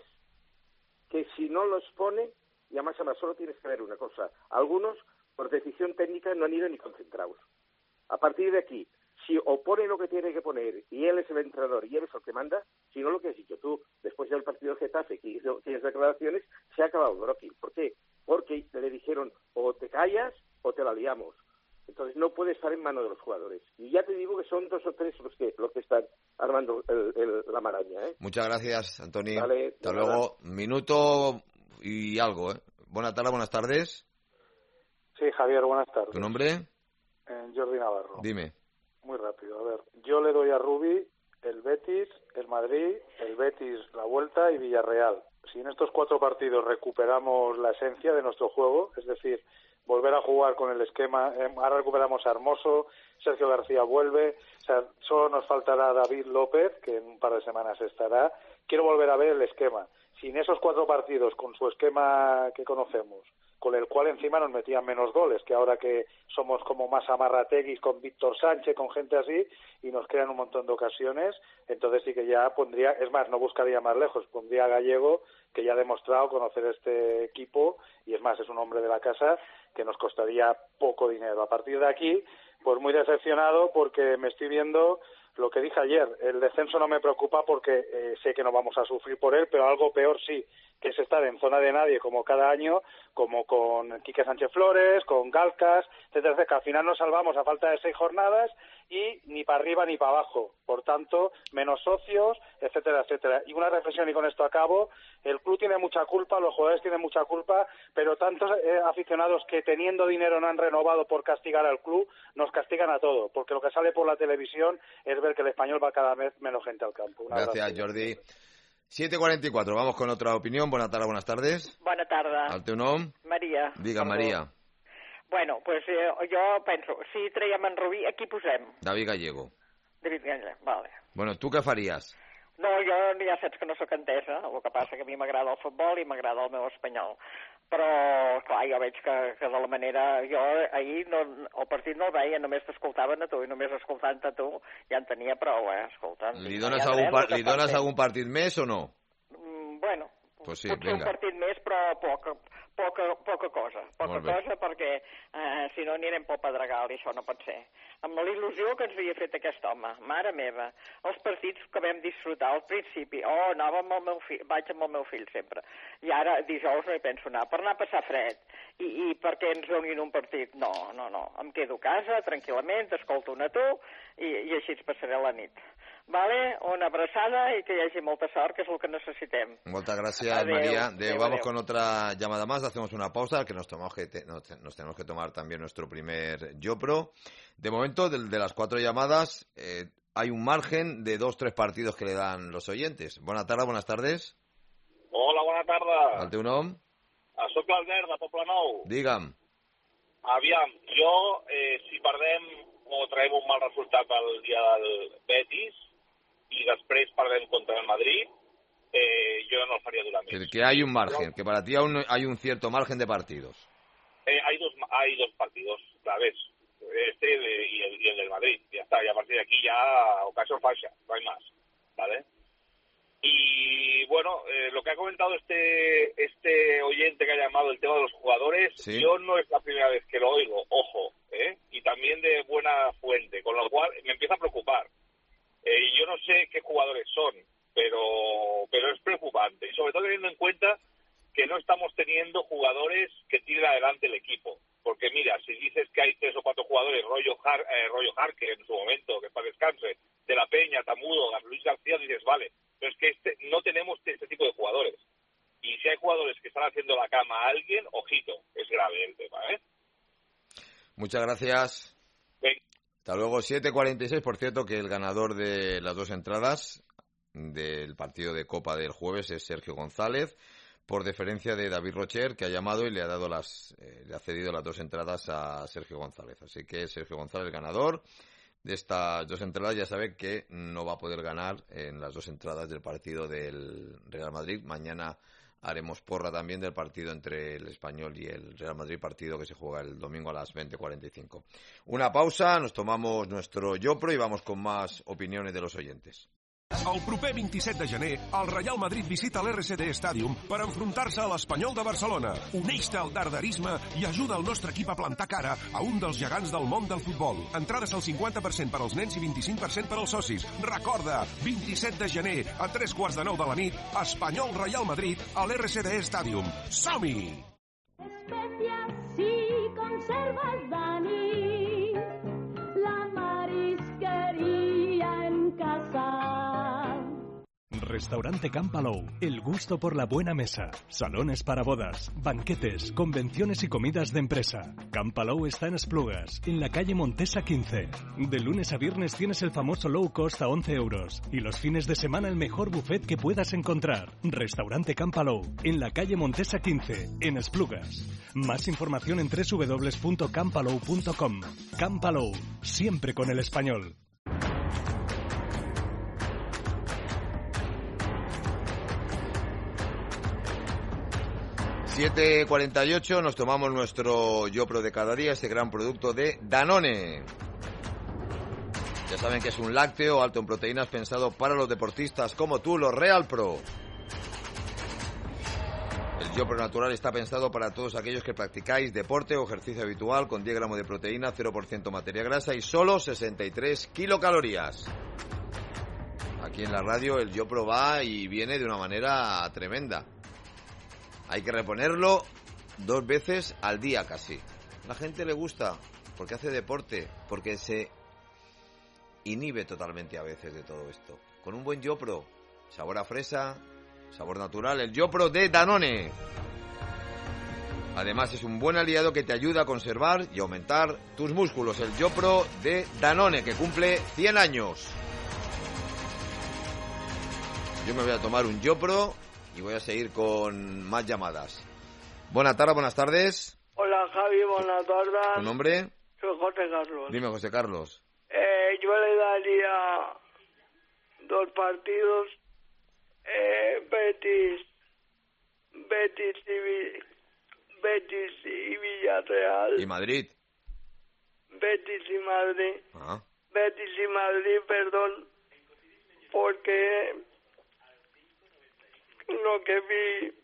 que si no los pone, y además, además solo tienes que ver una cosa, algunos por decisión técnica no han ido ni concentrados. A partir de aquí, si o pone lo que tiene que poner y él es el entrenador y él es el que manda, si no lo que has dicho tú, después del partido de Getafe, que hizo tienes declaraciones, se ha acabado Brocky. ¿Por qué? Porque le dijeron o te callas o te la liamos. Entonces no puede estar en manos de los jugadores. Y ya te digo que son dos o tres los que los que están armando el, el, la maraña, ¿eh? Muchas gracias, Antonio. Vale, Hasta de nada. luego. Minuto y algo, ¿eh? Buenas tardes, buenas tardes. Sí, Javier, buenas tardes. ¿Tu nombre? Eh, Jordi Navarro. Dime. Muy rápido, a ver. Yo le doy a Rubi el Betis, el Madrid, el Betis, la Vuelta y Villarreal. Si en estos cuatro partidos recuperamos la esencia de nuestro juego, es decir, volver a jugar con el esquema, eh, ahora recuperamos a Hermoso, Sergio García vuelve, o sea, solo nos faltará David López, que en un par de semanas estará. Quiero volver a ver el esquema. Si en esos cuatro partidos, con su esquema que conocemos, con el cual encima nos metían menos goles, que ahora que somos como más amarrateguis con Víctor Sánchez, con gente así, y nos crean un montón de ocasiones, entonces sí que ya pondría, es más, no buscaría más lejos, pondría a Gallego, que ya ha demostrado conocer este equipo, y es más, es un hombre de la casa, que nos costaría poco dinero. A partir de aquí, pues muy decepcionado, porque me estoy viendo lo que dije ayer, el descenso no me preocupa porque eh, sé que no vamos a sufrir por él, pero algo peor sí, que es estar en zona de nadie como cada año, como con Quique Sánchez Flores, con Galcas, etcétera, etcétera, que al final nos salvamos a falta de seis jornadas y ni para arriba ni para abajo, por tanto, menos socios, etcétera, etcétera. Y una reflexión, y con esto acabo, el club tiene mucha culpa, los jugadores tienen mucha culpa, pero tantos eh, aficionados que teniendo dinero no han renovado por castigar al club, nos castigan a todos, porque lo que sale por la televisión es ver que el Español va cada vez menos gente al campo. Un Gracias, abrazo. Jordi. siete cuarenta y cuatro, vamos con otra opinión. Buenas tardes, buenas tardes. Bona tarda. El teu nom? Maria. Diga, Perdó. Maria. Bueno, pues eh, jo penso, si traiem en Rubí, aquí posem. David Gallego. David Gallego, vale. Bueno, ¿tú qué farías? No, jo ja saps que no sóc entesa, el que passa que a mi m'agrada el futbol i m'agrada el meu espanyol. Però, clar, jo veig que, que de la manera... Jo ahir no, el partit no el veia, només t'escoltaven a tu, i només escoltant a tu ja en tenia prou, eh, escoltant. ¿Li dones, algun, par li dones algun partit més o no? Mm, bueno, Pues sí, potser un venga. partit més, però poca, poca, poca cosa. Poca Molt bé. cosa perquè eh, si no anirem pel Pedregal i això no pot ser. Amb la il·lusió que ens havia fet aquest home, mare meva, els partits que vam disfrutar al principi, oh, anava amb el meu fill, vaig amb el meu fill sempre, i ara dijous no hi penso anar, per anar a passar fred, i, i perquè ens donin un partit, no, no, no, em quedo a casa tranquil·lament, t'escolto una tu, i, i així ens passaré la nit. Vale, una abraçada i que hi hagi molta sort, que és el que necessitem. Muchas gracias, Adeu, María. adeu, De, vamos adeu. con otra llamada más. Hacemos una pausa, que nos tenemos que, te- nos, nos tenemos que tomar también nuestro primer YoPro. De momento, de, de las cuatro llamadas, eh, hay un margen de dos, tres partidos que le dan los oyentes. Buenas tardes, buenas tardes. Hola, bona tarda. El teu nom? Ah, Soc l'Albert, de Poblenou. Digue'm. Aviam, jo, eh, si perdem o traiem un mal resultat el dia del Betis i després perdem contra el Madrid, eh, yo no lo faría Duramés. Que, que hay un margen, que para ti aún hay un cierto margen de partidos. Eh, hay dos hay dos partidos, ¿sabes? Este de, y, el, y el del Madrid, ya está, y a partir de aquí ya ocasión falsa, no hay más, ¿vale? Y bueno, eh, lo que ha comentado este este oyente que ha llamado el tema de los jugadores, ¿sí? Yo no es la primera vez que lo oigo, ojo, ¿eh? Y también de buena fuente, con lo cual me empieza a preocupar. Eh, yo no sé qué jugadores son, pero pero es preocupante, y sobre todo teniendo en cuenta que no estamos teniendo jugadores que tiren adelante el equipo. Porque mira, si dices que hay tres o cuatro jugadores, rollo, Har, eh, rollo Harker en su momento, que para descanse, De la Peña, Tamudo, Luis García, dices, vale, pero es que este, no tenemos este tipo de jugadores. Y si hay jugadores que están haciendo la cama a alguien, ojito, es grave el tema, ¿eh? Muchas gracias. Ven. Hasta luego, siete cuarenta y seis, por cierto, que el ganador de las dos entradas del partido de Copa del jueves es Sergio González, por deferencia de David Rocher, que ha llamado y le ha dado las, eh, le ha cedido las dos entradas a Sergio González. Así que Sergio González, el ganador de estas dos entradas, ya sabe que no va a poder ganar en las dos entradas del partido del Real Madrid. Mañana haremos porra también del partido entre el Español y el Real Madrid, partido que se juega el domingo a las veinte cuarenta y cinco. Una pausa, nos tomamos nuestro Yopro y vamos con más opiniones de los oyentes. El proper vint-i-set de gener, el Real Madrid visita l'R C D Stadium per enfrontar-se a l'Espanyol de Barcelona. Uneix-te al darderisme i ajuda el nostre equip a plantar cara a un dels gegants del món del futbol. Entrades al cinquanta per cent per als nens i vint-i-cinc per cent per als socis. Recorda, vint-i-set de gener, a tres quarts de nou de la nit, Espanyol Real Madrid a l'R C D Stadium. Som-hi! Especias y conservas, Dani, la marisquería en casa. Restaurante Campalou, el gusto por la buena mesa. Salones para bodas, banquetes, convenciones y comidas de empresa. Campalou está en Esplugas, en la calle Montesa quince. De lunes a viernes tienes el famoso low cost a once euros. Y los fines de semana el mejor buffet que puedas encontrar. Restaurante Campalou, en la calle Montesa quince, en Esplugas. Más información en doble u doble u doble u punto campalou punto com. Campalou, siempre con el español. siete cuarenta y ocho, nos tomamos nuestro Yopro de cada día, ese gran producto de Danone. Ya saben que es un lácteo alto en proteínas pensado para los deportistas como tú, los Real Pro. El Yopro natural está pensado para todos aquellos que practicáis deporte o ejercicio habitual, con diez gramos de proteína, cero por ciento materia grasa y solo sesenta y tres kilocalorías. Aquí en la radio el Yopro va y viene de una manera tremenda. Hay que reponerlo dos veces al día casi. A la gente le gusta porque hace deporte, porque se inhibe totalmente a veces de todo esto. Con un buen Yopro, sabor a fresa, sabor natural, el Yopro de Danone. Además es un buen aliado que te ayuda a conservar y aumentar tus músculos. El Yopro de Danone, que cumple cien años. Yo me voy a tomar un Yopro y voy a seguir con más llamadas. Buenas tardes, buenas tardes. Hola Javi, buenas tardes. ¿Tu nombre? Soy José Carlos. Dime, José Carlos. Eh, yo le daría dos partidos. Eh, Betis, Betis y, Betis y Villarreal. ¿Y Madrid? Betis y Madrid. Ah. Betis y Madrid, perdón, porque lo que vi,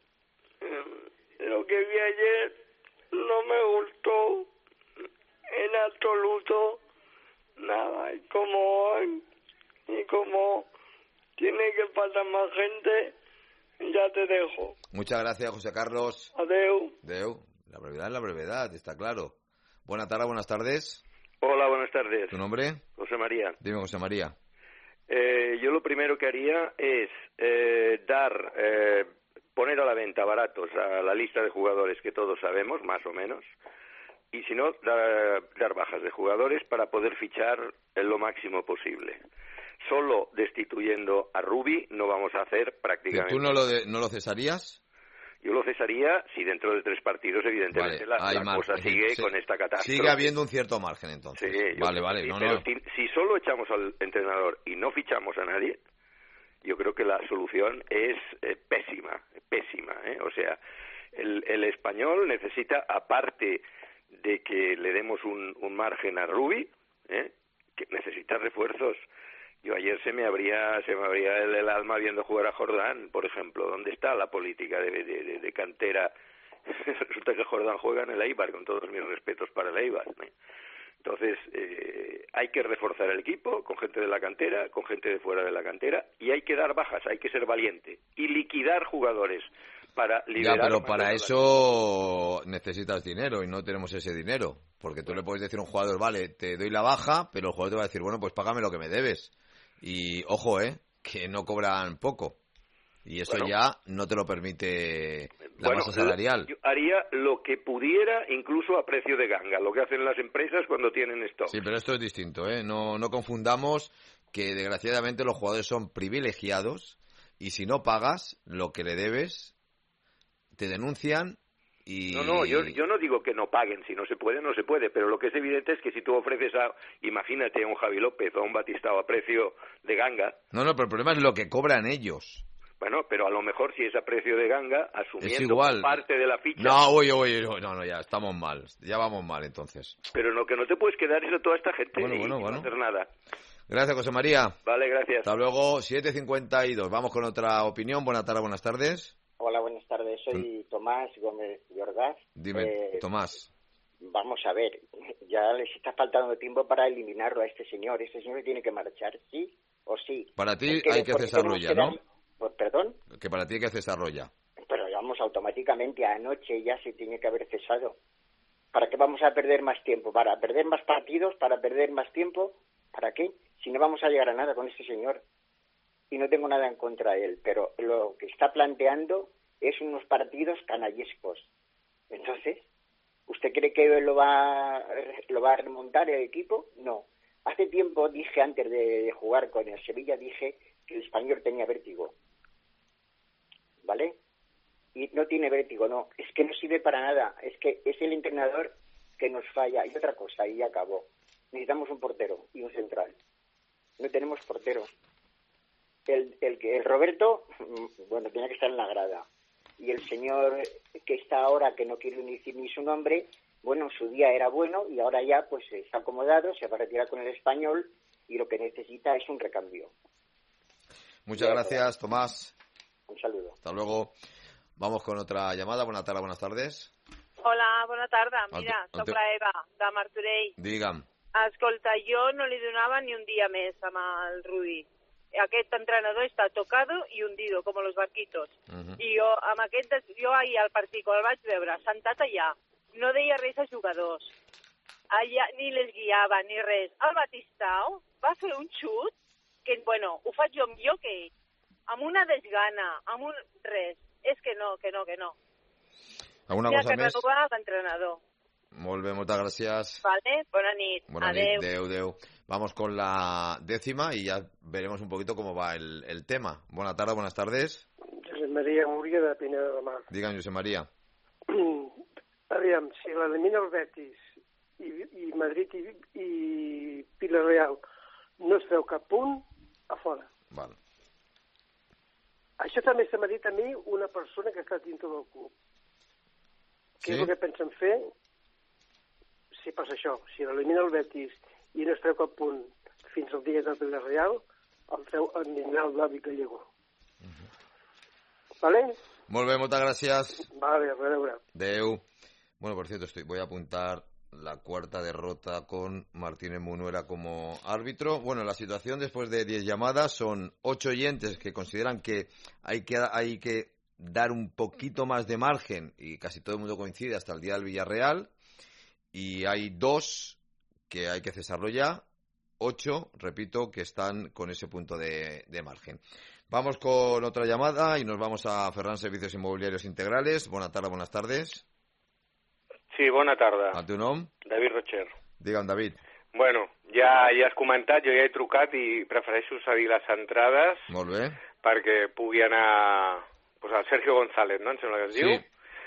lo que vi ayer no me gustó en absoluto nada. Y como, y como tiene que pasar más gente, ya te dejo. Muchas gracias, José Carlos. Adeu. Adeu. La brevedad es la brevedad, está claro. Buenas tardes, buenas tardes. Hola, buenas tardes. ¿Tu nombre? José María. Dime, José María. Eh, yo lo primero que haría es eh, dar, eh, poner a la venta baratos a la lista de jugadores que todos sabemos, más o menos, y si no, dar, dar bajas de jugadores para poder fichar en lo máximo posible. Solo destituyendo a Rubi no vamos a hacer prácticamente... ¿Tú no lo, de, no lo cesarías? Yo lo cesaría si dentro de tres partidos, evidentemente, vale, la, la cosa sigue sí, con esta catástrofe. Sigue habiendo un cierto margen, entonces. Sí, vale, vale. Sí, no, pero no. Si, si solo echamos al entrenador y no fichamos a nadie, yo creo que la solución es eh, pésima, pésima, ¿eh? O sea, el, el Español necesita, aparte de que le demos un, un margen a Rubi, ¿eh? que necesita refuerzos. Yo ayer se me abría se me abría el, el alma viendo jugar a Jordán, por ejemplo. ¿Dónde está la política de, de, de, de cantera? Resulta que Jordán juega en el Eibar, con todos mis respetos para el Eibar, ¿eh? Entonces, eh, hay que reforzar el equipo con gente de la cantera, con gente de fuera de la cantera, y hay que dar bajas, hay que ser valiente y liquidar jugadores para liberar... Ya, pero para eso necesitas dinero y no tenemos ese dinero, porque tú le puedes decir a un jugador, vale, te doy la baja, pero el jugador te va a decir, bueno, pues págame lo que me debes. Y, ojo, eh, que no cobran poco. Y eso bueno, ya no te lo permite la bueno, masa salarial. Yo haría lo que pudiera, incluso a precio de ganga, lo que hacen las empresas cuando tienen stock. Sí, pero esto es distinto, ¿eh? No, no confundamos que, desgraciadamente, los jugadores son privilegiados y si no pagas lo que le debes, te denuncian y... No, no, yo, yo no digo que no paguen. Si no se puede, no se puede. Pero lo que es evidente es que si tú ofreces a, imagínate, a un Javi López o a un Batistao a precio de ganga... No, no, pero el problema es lo que cobran ellos. Bueno, pero a lo mejor si es a precio de ganga, asumiendo igual. parte de la ficha... No, oye, oye, no, no, ya estamos mal, ya vamos mal entonces. Pero lo que no te puedes quedar es a toda esta gente bueno, y bueno, no bueno. hacer nada. Gracias, José María. Vale, gracias. Hasta luego, siete cincuenta y dos. Vamos con otra opinión. Buenas tardes, buenas tardes. Hola, buenas tardes. Soy ¿Mm? Tomás Gómez de Orgaz. Dime, eh, Tomás. Vamos a ver, ya les está faltando tiempo para eliminarlo a este señor. Este señor tiene que marchar, ¿sí o sí? Para ti que hay que cesarlo ya, ¿no? Pues, ¿Perdón? Que para ti hay que cesarlo ya. Pero vamos, automáticamente anoche ya se tiene que haber cesado. ¿Para qué vamos a perder más tiempo? ¿Para perder más partidos? ¿Para perder más tiempo? ¿Para qué? Si no vamos a llegar a nada con este señor. Y no tengo nada en contra de él, pero lo que está planteando es unos partidos canallescos. Entonces, ¿usted cree que lo va, lo va a remontar el equipo? No. Hace tiempo dije, antes de, de jugar con el Sevilla, dije que el Español tenía vértigo. ¿Vale? Y no tiene vértigo, no. Es que no sirve para nada. Es que es el entrenador que nos falla. Y otra cosa, y ya acabó. Necesitamos un portero y un central. No tenemos porteros. El, el, el Roberto, bueno, tenía que estar en la grada. Y el señor que está ahora, que no quiero ni decir ni su nombre, bueno, en su día era bueno y ahora ya pues está acomodado, se va a retirar con el Español y lo que necesita es un recambio. Muchas gracias, Tomás. Un saludo. Hasta luego. Vamos con otra llamada. Buenas tardes, buenas tardes. Hola, bona tarda. Mira, Ante- soc la Eva, de Martorell. Digue'm. Escolta, jo no li donava ni un dia més amb el Rudi. Aquest entrenador està tocado i hundido, com los barquitos. Uh-huh. I jo, amb aquest, jo ahir al partit, quan el vaig veure, sentat allà, no deia res als jugadors. Allà ni les guiava, ni res. El Batistao va fer un xut que, bueno, ho faig jo millor que ell. Amb una desgana, amb un res. És que no, que no, que no. Alguna ja cosa que més? renovar l'entrenador. Molt bé, moltes gràcies. Vale, bona nit. Buenas Adeu. Deu, deu. Vamos con la décima y ya veremos un poquito cómo va el, el tema. Buenas tardes, buenas tardes. Josep Maria Múria, de Pineda de Mar. Digan, José María. Aviam, si l'elimina el Betis i, i Madrid i, i Villarreal no es treu cap punt, a fora. Vale. Això també se m'ha dit a mi una persona que està dintre del club. Què Sí? és el que pensen fer si passa això? Si l'elimina el Betis i no es treu cap punt fins al dia del Villarreal, el treu el mineral David Gallego. ¿Vale? Molt bé, moltes gràcies. Vale, a veure. Deu. Bueno, por cierto, estoy, voy a apuntar la cuarta derrota con Martínez Munuera como árbitro. Bueno, la situación después de diez llamadas son ocho oyentes que consideran que hay que hay que dar un poquito más de margen, y casi todo el mundo coincide hasta el día del Villarreal, y hay dos que hay que cesarlo ya, ocho, repito, que están con ese punto de, de margen. Vamos con otra llamada y nos vamos a Ferran Servicios Inmobiliarios Integrales. Buenas tardes, buenas tardes. Sí, bona tarda. El teu nom? David Rocher. Digue'm, David. Bueno, ja, ja has comentat, jo ja he trucat i prefereixo cedir les entrades Molt bé. perquè pugui anar pues, al Sergio González, no? Em sembla que es Sí. diu.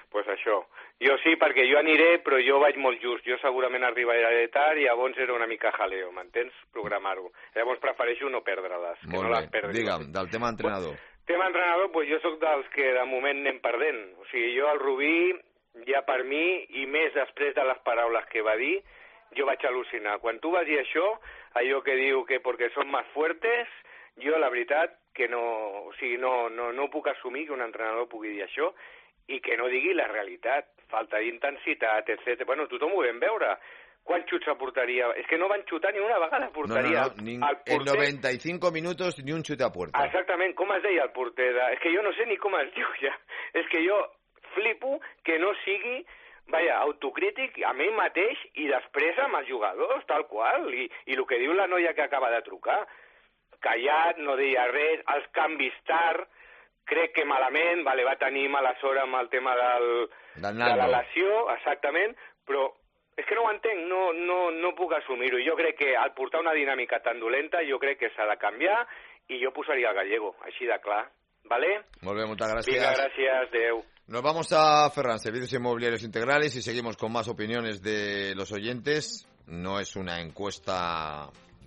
pues això. Jo sí, perquè jo aniré, però jo vaig molt just. Jo segurament arribaré tard i llavors era una mica jaleo, m'entens? Programar-ho. Llavors prefereixo no perdre-les, que Molt no les bé. perdi. Digue'm, del tema entrenador. Tema entrenador, pues jo sóc dels que de moment anem perdent. O sigui, jo el Rubí, ja per mi, i més després de les paraules que va dir, jo vaig al·lucinar. Quan tu vas dir això, allò que diu que perquè són més fuertes, jo la veritat que no, o sigui, no, no, no puc assumir que un entrenador pugui dir això i que no digui la realitat. Falta d'intensitat, etcètera. Bueno, tothom ho vam veure. Quants xuts aportaria? És que no van xutar ni una vegada a No, no, porteria. no, ni, al en porter. noventa y cinco minutos ni un chute a puerta. Exactament, com es deia el porter? De... És que jo no sé ni com es diu ja. És que jo flipo que no sigui, vaja, autocrític a mi mateix i després amb els jugadors, tal qual. I, i el que diu la noia que acaba de trucar. Callat, no deia res, els canvis tard, crec que malament, vale, va tenir mala sort amb el tema del, de la lesió, exactament, però és que no ho entenc, no, no, no puc assumir-ho. Jo crec que al portar una dinàmica tan dolenta, jo crec que s'ha de canviar i jo posaria el Gallego, així de clar. ¿Vale? Muy bien, muchas gracias. Venga, gracias, Deu. Nos vamos a Ferran, Servicios Inmobiliarios Integrales, y seguimos con más opiniones de los oyentes. No es una encuesta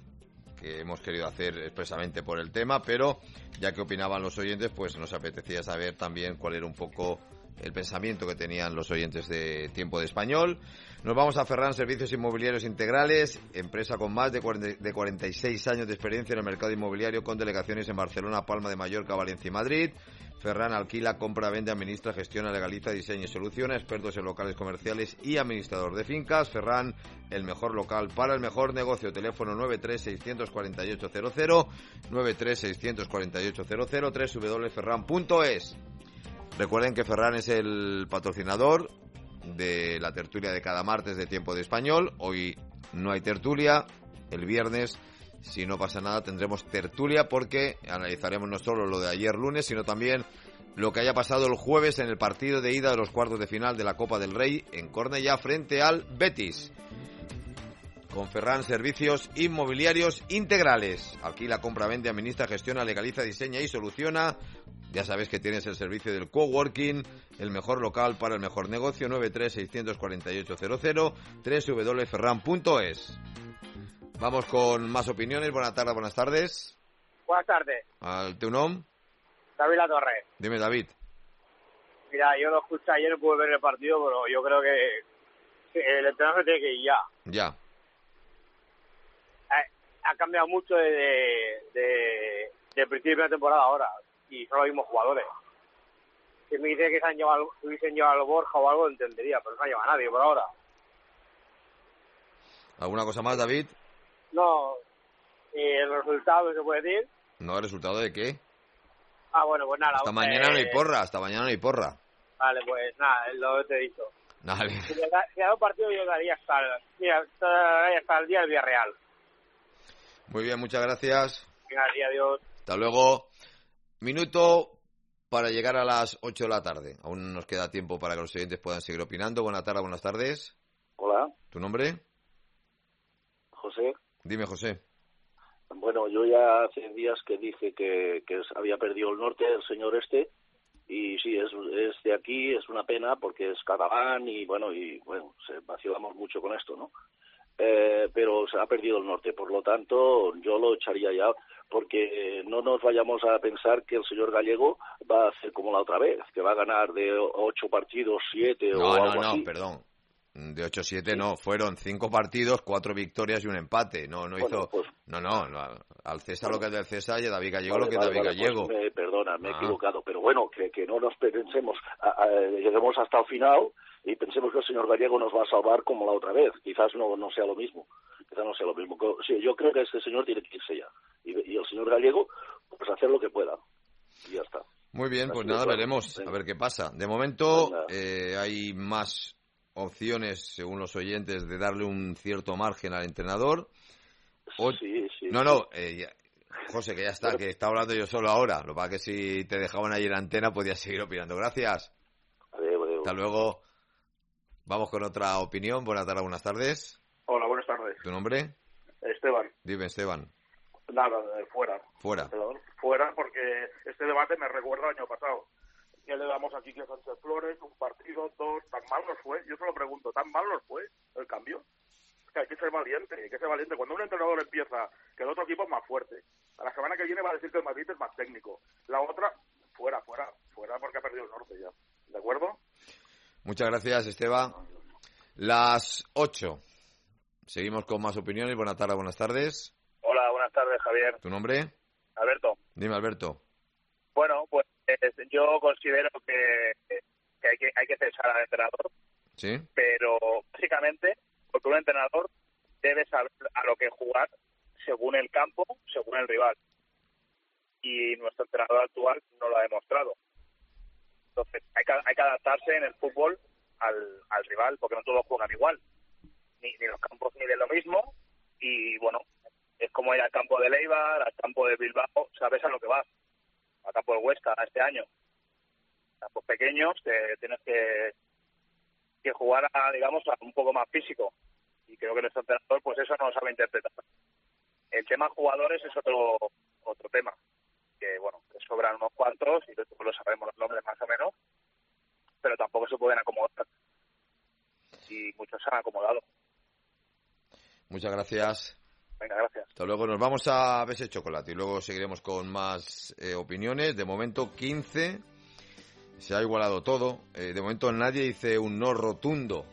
que hemos querido hacer expresamente por el tema, pero ya que opinaban los oyentes, pues nos apetecía saber también cuál era un poco el pensamiento que tenían los oyentes de Tiempo de Español. Nos vamos a Ferran, Servicios Inmobiliarios Integrales, empresa con más de cuarenta y seis años de experiencia en el mercado inmobiliario, con delegaciones en Barcelona, Palma de Mallorca, Valencia y Madrid. Ferran alquila, compra, vende, administra, gestiona, legaliza, diseña y soluciona, expertos en locales comerciales y administrador de fincas. Ferran, el mejor local para el mejor negocio. Teléfono nueve tres seis cuatro ocho cero cero, nueve tres seis cuatro ocho cero cero, doble u doble u doble u punto ferran punto es. Recuerden que Ferran es el patrocinador de la tertulia de cada martes de Tiempo de Español. Hoy no hay tertulia, el viernes, si no pasa nada, tendremos tertulia porque analizaremos no solo lo de ayer lunes, sino también lo que haya pasado el jueves en el partido de ida de los cuartos de final de la Copa del Rey en Cornellá frente al Betis. Con Ferran, Servicios Inmobiliarios Integrales. Alquila, compra, vende, administra, gestiona, legaliza, diseña y soluciona. Ya sabes que tienes el servicio del coworking, el mejor local para el mejor negocio, nueve tres seis cuatro ocho cero cero, doble u doble u doble u punto ferran punto es. Vamos con más opiniones. Buenas tardes, buenas tardes. Buenas tardes. ¿Al teu nom? David La Torre. Dime, David. Mira, yo lo escuché ayer, no pude ver el partido, pero yo creo que el entrenador se tiene que ir ya. Ya. Ha, ha cambiado mucho desde de, de principio de la temporada ahora. Y son los mismos jugadores. Si me dice que se han llevado, hubiesen llevado al Borja o algo, entendería, pero no se ha llevado a nadie por ahora. ¿Alguna cosa más, David? No, eh, el resultado, ¿se puede decir? No, ¿el resultado de qué? Ah, bueno, pues nada. Hasta eh, mañana no hay porra, hasta mañana no hay porra. Vale, pues nada, lo que te he dicho. Vale. Si le da, si le da un partido, yo daría hasta el, mira, hasta, hasta el día del Villarreal. Muy bien, muchas gracias. Venga, adiós. Hasta luego. Minuto para llegar a las ocho de la tarde. Aún nos queda tiempo para que los oyentes puedan seguir opinando. Buenas tardes, buenas tardes. Hola. ¿Tu nombre? José. Dime, José. Bueno, yo ya hace días que dije que, que había perdido el norte el señor este, y sí, es, es de aquí, es una pena porque es catalán y bueno, y bueno, se vacilamos mucho con esto, ¿no? Eh, pero se ha perdido el norte, por lo tanto yo lo echaría ya, porque no nos vayamos a pensar que el señor Gallego va a hacer como la otra vez, que va a ganar de ocho partidos, siete No, o no, algo no, así. perdón. De ocho siete no, fueron cinco partidos, cuatro victorias y un empate. No, no Bueno, hizo... pues- No, no, no, al César lo que es del César y a David Gallego Vale, lo que es vale, David vale, Gallego. pues me- perdona, me he Ah. equivocado, pero bueno, que, que no nos pensemos, a- a- lleguemos hasta el final y pensemos que el señor Gallego nos va a salvar como la otra vez. Quizás no, no sea lo mismo, quizás no sea lo mismo. Co- Sí, yo creo que este señor tiene que irse ya. Y, y el señor Gallego, pues hacer lo que pueda. Y ya está. Muy bien, Así pues de nada, claro. veremos Venga. a ver qué pasa. De momento Venga. eh, hay más opciones, según los oyentes, de darle un cierto margen al entrenador. O- Sí, sí. No, no, eh, ya- José, que ya está, que está hablando yo solo ahora. Lo que pasa es que si te dejaban ahí en la antena podías seguir opinando. Gracias. Adeu, adeu. Hasta luego. Vamos con otra opinión. Buenas tardes, buenas tardes. Hola, buenas tardes. ¿Tu nombre? Esteban. Dime, Esteban. Nada, de fuera. Fuera. Perdón, fuera porque este debate me recuerda al año pasado. ¿Qué le damos aquí que Sánchez Flores? Un partido, dos, tan mal nos fue. Yo se lo pregunto, ¿tan mal nos fue el cambio? Es que hay que ser valiente, hay que ser valiente. Cuando un entrenador empieza que el otro equipo es más fuerte, a la semana que viene va a decir que el Madrid es más técnico. La otra, fuera, fuera, fuera porque ha perdido el norte ya. ¿De acuerdo? Muchas gracias, Esteban. Las ocho. Seguimos con más opiniones. Buenas tardes, buenas tardes. Hola, buenas tardes, Javier. ¿Tu nombre? Alberto. Dime, Alberto. Bueno, pues eh, yo considero que, que, hay que hay que cesar al entrenador, ¿Sí? pero básicamente porque un entrenador debe saber a lo que jugar según el campo, según el rival. Y nuestro entrenador actual no lo ha demostrado. Entonces, hay que, hay que adaptarse en el fútbol al, al rival, porque no todos juegan igual. Ni, ni los campos miden lo mismo. Y, bueno, es como ir al campo de Leibar, al campo de Bilbao, sabes a lo que vas. Al campo de Huesca este año. Campos pequeños, que tienes que, que jugar, a, digamos, a un poco más físico. Y creo que nuestro entrenador, pues eso no lo sabe interpretar. El tema jugadores es otro otro tema. Que, bueno, que sobran unos cuantos, y todos lo sabemos los nombres más o menos, pero tampoco se pueden acomodar. Y muchos se han acomodado. Muchas gracias. Venga, gracias. Hasta luego. Nos vamos a B S Chocolate y luego seguiremos con más eh, opiniones. De momento, quince. Se ha igualado todo. Eh, de momento, nadie dice un no rotundo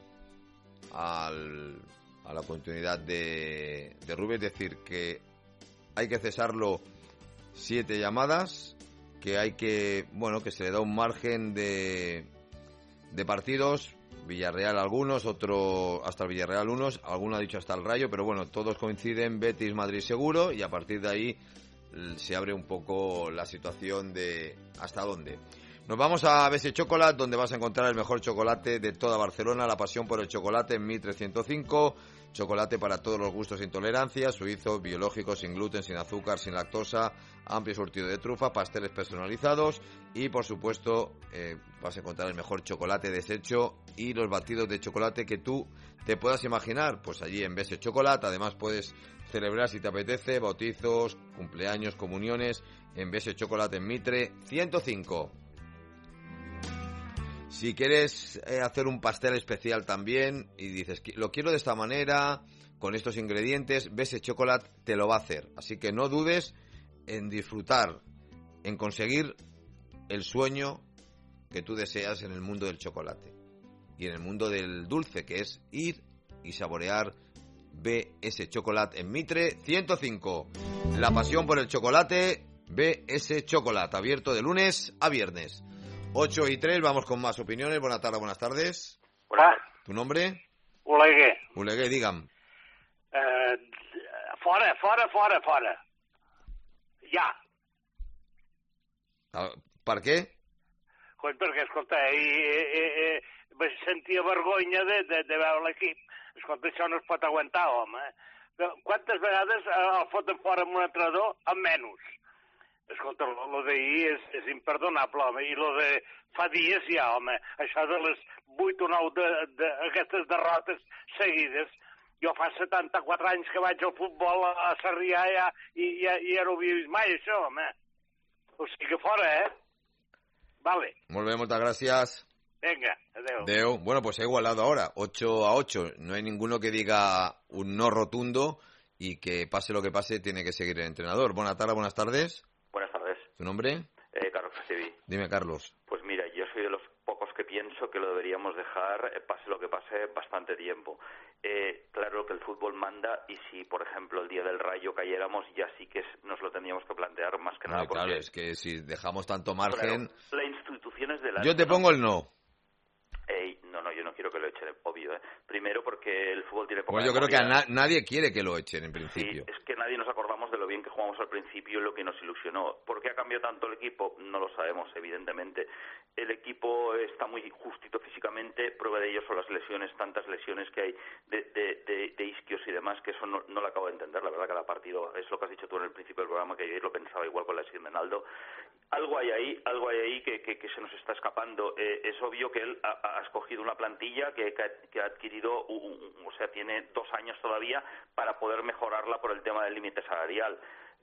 al, a la continuidad de, de Rubén. Es decir, que hay que cesarlo siete llamadas, que hay que, bueno, que se le da un margen de, de partidos. Villarreal algunos, otro hasta el Villarreal unos, alguno ha dicho hasta el Rayo, pero bueno, todos coinciden Betis, Madrid seguro, y a partir de ahí se abre un poco la situación de hasta dónde. Nos vamos a B S Chocolate, donde vas a encontrar el mejor chocolate de toda Barcelona, la pasión por el chocolate en Mitre ciento cinco, chocolate para todos los gustos e intolerancias, suizo, biológico, sin gluten, sin azúcar, sin lactosa, amplio surtido de trufa, pasteles personalizados y, por supuesto, eh, vas a encontrar el mejor chocolate deshecho y los batidos de chocolate que tú te puedas imaginar, pues allí en B S Chocolate. Además puedes celebrar, si te apetece, bautizos, cumpleaños, comuniones en B S Chocolate en Mitre ciento cinco. Si quieres eh, hacer un pastel especial también y dices, lo quiero de esta manera, con estos ingredientes, B S Chocolate te lo va a hacer. Así que no dudes en disfrutar, en conseguir el sueño que tú deseas en el mundo del chocolate y en el mundo del dulce, que es ir y saborear B S Chocolate en Mitre ciento cinco. La pasión por el chocolate, B S Chocolate, abierto de lunes a viernes. ocho y tres, vamos con más opiniones. Buenas tardes, buenas tardes. Hola. ¿Tu nombre? Oleguer. Oleguer, digue'm. Eh, fora, fora, fora, fora. Ja. Per què? Coi, perquè, escolta, i, i, i, vaig sentir vergonya de, de, de veure l'equip. Escolta, això no es pot aguantar, home. Quantes vegades el foten fora amb un entrenador amb menys? Escolta, lo d'ahir és, és imperdonable, home, i lo de fa dies ja, home, això de les vuit o nou d'aquestes de, derrotes seguides. Jo fa setanta-quatre anys que vaig al futbol a Sarrià ja, i ja, ja no ho havia vist mai, això, home. O sigui que fora, eh? Vale. Molt bé, moltes gràcies. Venga, adeu. Adeu. Bueno, pues ha igualado ahora, ocho a ocho. No hay ninguno que diga un no rotundo y que pase lo que pase, tiene que seguir el entrenador. Buenas tardes, buenas tardes. Buenas tardes. ¿Tu nombre? Eh, Carlos Acevi. Dime, Carlos. Pues mira, yo soy de los pocos que pienso que lo deberíamos dejar, eh, pase lo que pase, bastante tiempo. Eh, claro que el fútbol manda y si, por ejemplo, el día del Rayo cayéramos, ya sí que nos lo tendríamos que plantear más que nada. No, claro, porque... es que si dejamos tanto margen... Claro, la institución es de la... Yo te pongo el no. Eh, no, no, yo no quiero que lo echen, obvio, ¿eh? Primero porque el fútbol tiene poca Pues yo creo memoria. que a na- nadie quiere que lo echen, en principio. Sí, es que nadie nos acordamos de lo bien que jugamos al principio y lo que nos ilusionó. ¿Por qué ha cambiado tanto el equipo? No lo sabemos, evidentemente. El equipo está muy justito físicamente, prueba de ello son las lesiones, tantas lesiones que hay de, de, de, de isquios y demás, que eso no, no lo acabo de entender, la verdad, cada partido. Es lo que has dicho tú en el principio del programa, que ayer lo pensaba igual con la lesión de Naldo. Algo hay ahí, algo hay ahí que, que, que se nos está escapando. Eh, es obvio que él ha, ha escogido una plantilla que, que, ha, que ha adquirido, un, o sea, tiene dos años todavía para poder mejorarla por el tema del límite salarial.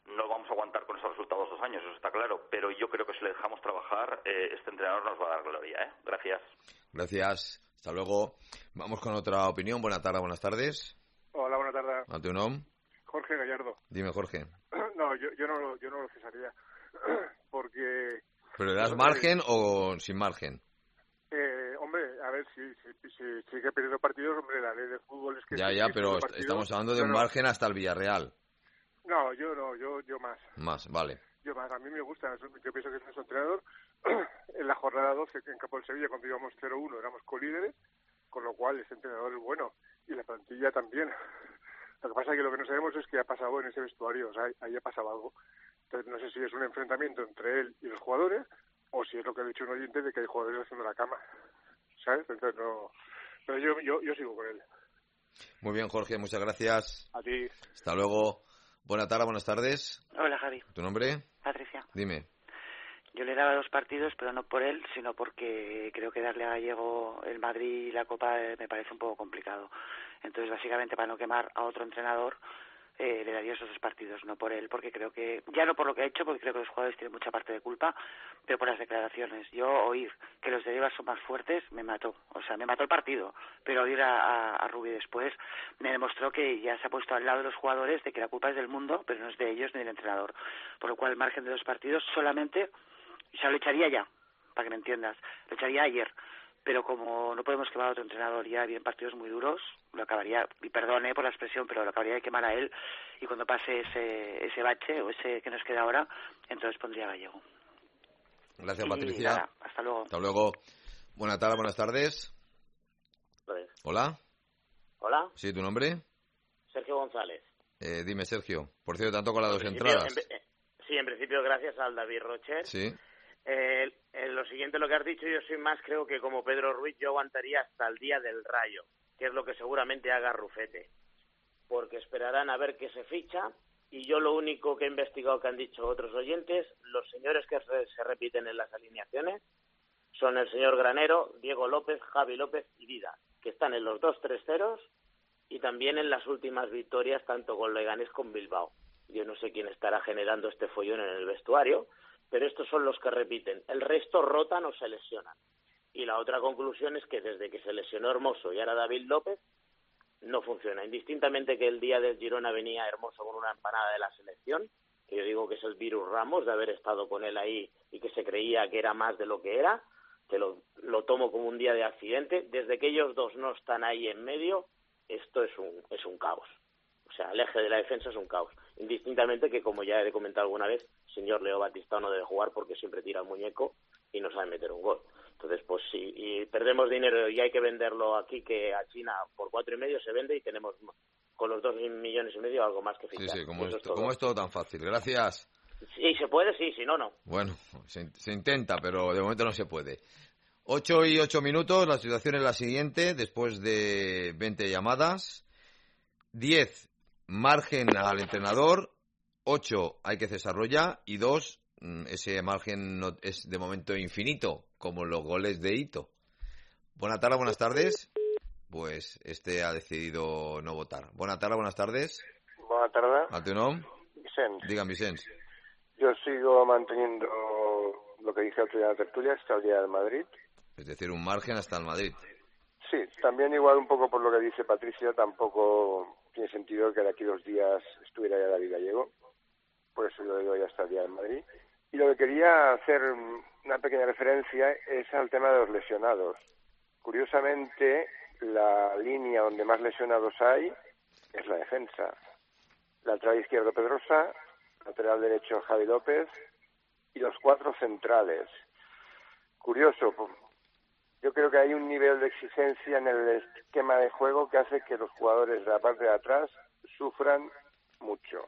no vamos a aguantar con esos resultados dos años, eso está claro, pero yo creo que si le dejamos trabajar, eh, este entrenador nos va a dar gloria, ¿eh? Gracias. Gracias. Hasta luego. Vamos con otra opinión. Buenas tardes, buenas tardes. Hola, buenas tardes. ¿A tu nombre? Jorge Gallardo. Dime, Jorge. No, yo, yo no, lo- yo no lo cesaría. Porque, ¿Pero le das margen o sin margen? eh, hombre, a ver, si, si, si sigue perdiendo partidos, hombre, la ley de fútbol es que... Ya, si ya, sigue pero perdiendo est- partidos- estamos hablando de un No, no. margen hasta el Villarreal. No, yo no, yo, yo más. Más, vale. Yo más, a mí me gusta, yo pienso que es nuestro entrenador. En la jornada doce, en Campo del Sevilla, cuando íbamos cero uno, éramos colíderes, con lo cual ese entrenador es bueno, y la plantilla también. Lo que pasa es que lo que no sabemos es qué ha pasado en ese vestuario, o sea, ahí ha pasado algo. Entonces no sé si es un enfrentamiento entre él y los jugadores, o si es lo que ha dicho un oyente de que hay jugadores haciendo la cama, ¿sabes? Entonces no... Pero yo, yo, yo sigo con él. Muy bien, Jorge, muchas gracias. A ti. Hasta luego. Buenas tardes, buenas tardes. Hola, Javi. ¿Tu nombre? Patricia. Dime. Yo le daba dos partidos, pero no por él, sino porque creo que darle a Gallego el Madrid y la Copa eh, me parece un poco complicado. Entonces, básicamente, para no quemar a otro entrenador, eh, le daría esos dos partidos, no por él, porque creo que, ya no por lo que ha hecho, porque creo que los jugadores tienen mucha parte de culpa, pero por las declaraciones. Yo oír que los de Eibar son más fuertes me mató, o sea, me mató el partido, pero oír a, a, a Rubí después me demostró que ya se ha puesto al lado de los jugadores de que la culpa es del mundo, pero no es de ellos ni del entrenador. Por lo cual, el margen de dos partidos solamente, o sea, lo echaría ya, para que me entiendas, lo echaría ayer. Pero como no podemos quemar a otro entrenador, ya vienen partidos muy duros, lo acabaría, y perdone por la expresión, pero lo acabaría de quemar a él, y cuando pase ese ese bache, o ese que nos queda ahora, entonces pondría a Gallego. Gracias, Y Patricia. nada, hasta luego. Hasta luego. Buenas tardes, buenas tardes. Hola. Hola, ¿Sí, tu nombre? Sergio González. Eh, dime, Sergio. Por cierto, tanto con las dos En principio, entradas. en- eh, sí, en principio gracias al David Rocher. Sí. Eh, eh, lo siguiente, lo que has dicho, yo soy más, creo que como Pedro Ruiz, yo aguantaría hasta el día del Rayo, que es lo que seguramente haga Rufete, porque esperarán a ver qué se ficha, y yo lo único que he investigado que han dicho otros oyentes, los señores que se, se repiten en las alineaciones son el señor Granero, Diego López, Javi López y Dida, que están en los dos tres ceros y también en las últimas victorias, tanto con Leganés como Bilbao. Yo no sé quién estará generando este follón en el vestuario, pero estos son los que repiten. El resto rotan o se lesionan. Y la otra conclusión es que desde que se lesionó Hermoso y ahora David López, no funciona. Indistintamente que el día del Girona venía Hermoso con una empanada de la selección, que yo digo que es el virus Ramos, de haber estado con él ahí y que se creía que era más de lo que era, que lo, lo tomo como un día de accidente. Desde que ellos dos no están ahí en medio, esto es un, es un caos. O sea, el eje de la defensa es un caos. Indistintamente que, como ya he comentado alguna vez, el señor Leo Batistao no debe jugar porque siempre tira el muñeco y no sabe meter un gol. Entonces, pues si y perdemos dinero y hay que venderlo aquí, que a China por cuatro y medio se vende y tenemos con los dos millones y medio algo más que fichar. Sí, sí, como, Eso es, es todo. como es todo tan fácil. Gracias. Sí, se puede, sí, si no, no. Bueno, se, se intenta, pero de momento no se puede. Ocho y ocho minutos, la situación es la siguiente, después de veinte llamadas. Diez, margen al entrenador. Ocho, hay que cesarlo ya. Y dos, ese margen no es de momento infinito, como los goles de Ito. Buenas tardes, buenas tardes. Pues este ha decidido no votar. Buenas tardes, buenas tardes. Buenas tardes. ¿A tu nombre? Vicente. Digan, Vicente. Yo sigo manteniendo lo que dije otro día en la tertulia, hasta el día del Madrid. Es decir, un margen hasta el Madrid. Sí, también igual un poco por lo que dice Patricia, tampoco tiene sentido que de aquí dos días estuviera ya David Gallego. Por eso yo le doy hasta el día del Madrid. Y lo que quería hacer una pequeña referencia es al tema de los lesionados. Curiosamente, la línea donde más lesionados hay es la defensa. Lateral izquierdo Pedrosa, lateral derecho Javi López y los cuatro centrales. Curioso, yo creo que hay un nivel de exigencia en el esquema de juego que hace que los jugadores de la parte de atrás sufran mucho.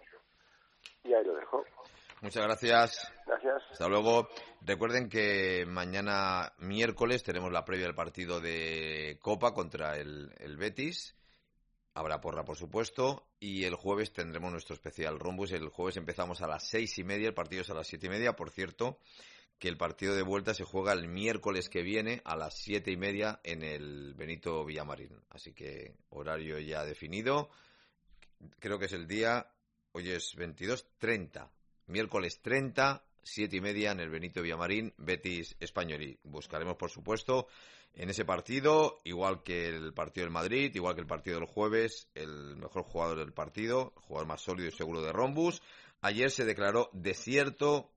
Y ahí lo dejo. Muchas gracias. Gracias. Hasta luego. Recuerden que mañana miércoles tenemos la previa del partido de Copa contra el, el Betis. Habrá porra, por supuesto. Y el jueves tendremos nuestro especial Rombus. El jueves empezamos a las seis y media, el partido es a las siete y media. Por cierto, que el partido de vuelta se juega el miércoles que viene a las siete y media en el Benito Villamarín. Así que horario ya definido. Creo que es el día hoy es veintidós, treinta, miércoles treinta, siete y media en el Benito Villamarín, Betis Español. Y buscaremos, por supuesto, en ese partido, igual que el partido del Madrid, igual que el partido del jueves, el mejor jugador del partido, el jugador más sólido y seguro de Rombus. Ayer se declaró desierto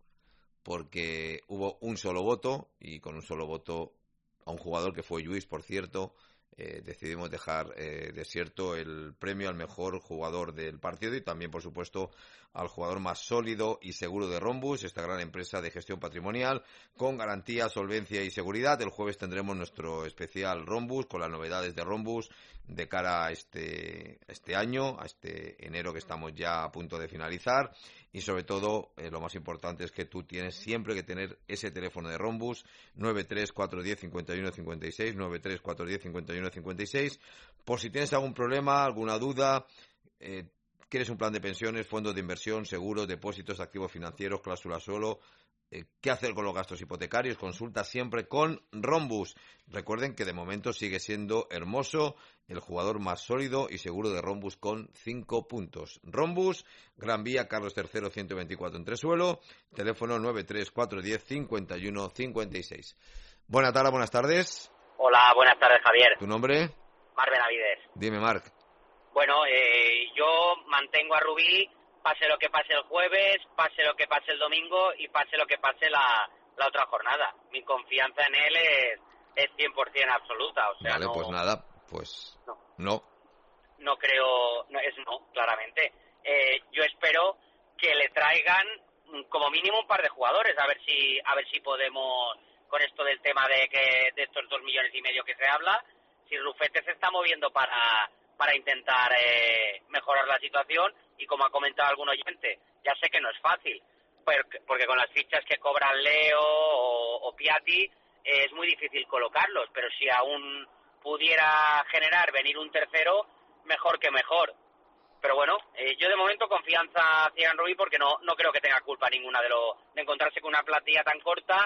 porque hubo un solo voto, y con un solo voto a un jugador que fue Lluís, por cierto, eh, decidimos dejar eh, desierto el premio al mejor jugador del partido y también, por supuesto, al jugador más sólido y seguro de Rombus, esta gran empresa de gestión patrimonial con garantía, solvencia y seguridad. El jueves tendremos nuestro especial Rombus con las novedades de Rombus de cara a este, este año, a este enero que estamos ya a punto de finalizar. Y sobre todo, eh, lo más importante es que tú tienes siempre que tener ese teléfono de Rombus, nueve tres cuatro uno cero cinco uno cinco seis, nueve tres cuatro uno cero cinco uno cinco seis, por si tienes algún problema, alguna duda, eh, quieres un plan de pensiones, fondos de inversión, seguros, depósitos, activos financieros, cláusula suelo, eh, qué hacer con los gastos hipotecarios, consulta siempre con Rombus. Recuerden que de momento sigue siendo Hermoso el jugador más sólido y seguro de Rombus con cinco puntos. Rombus, Gran Vía, Carlos tercero, ciento veinticuatro en Tresuelo, teléfono nueve tres cuatro uno cero cinco uno cinco seis. Buenas tardes, buenas tardes. Hola, buenas tardes, Javier. ¿Tu nombre? Mar Benavides. Dime, Marc. Bueno, eh, yo mantengo a Rubí, pase lo que pase el jueves, pase lo que pase el domingo y pase lo que pase la, la otra jornada. Mi confianza en él es, es cien por ciento absoluta. O sea, vale, no, pues nada, pues no. no. No creo, no, es no, claramente. Eh, yo espero que le traigan como mínimo un par de jugadores, a ver si a ver si podemos, con esto del tema de que de estos dos millones y medio que se habla, si Rufete se está moviendo para para intentar eh, mejorar la situación. Y como ha comentado algún oyente, ya sé que no es fácil, porque, porque con las fichas que cobran Leo o, o Piatti eh, es muy difícil colocarlos, pero si aún pudiera generar venir un tercero, mejor que mejor. Pero bueno, eh, yo de momento confianza ciega en Rubí porque no no creo que tenga culpa ninguna de lo de encontrarse con una plantilla tan corta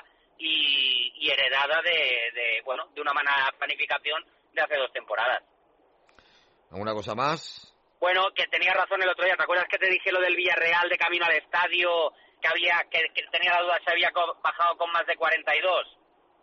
y, y heredada de, de bueno de una mala planificación de hace dos temporadas. ¿Alguna cosa más? Bueno, que tenía razón el otro día. ¿Te acuerdas que te dije lo del Villarreal de camino al estadio? Que había que, que tenía la duda si había co- bajado con más de cuarenta y dos.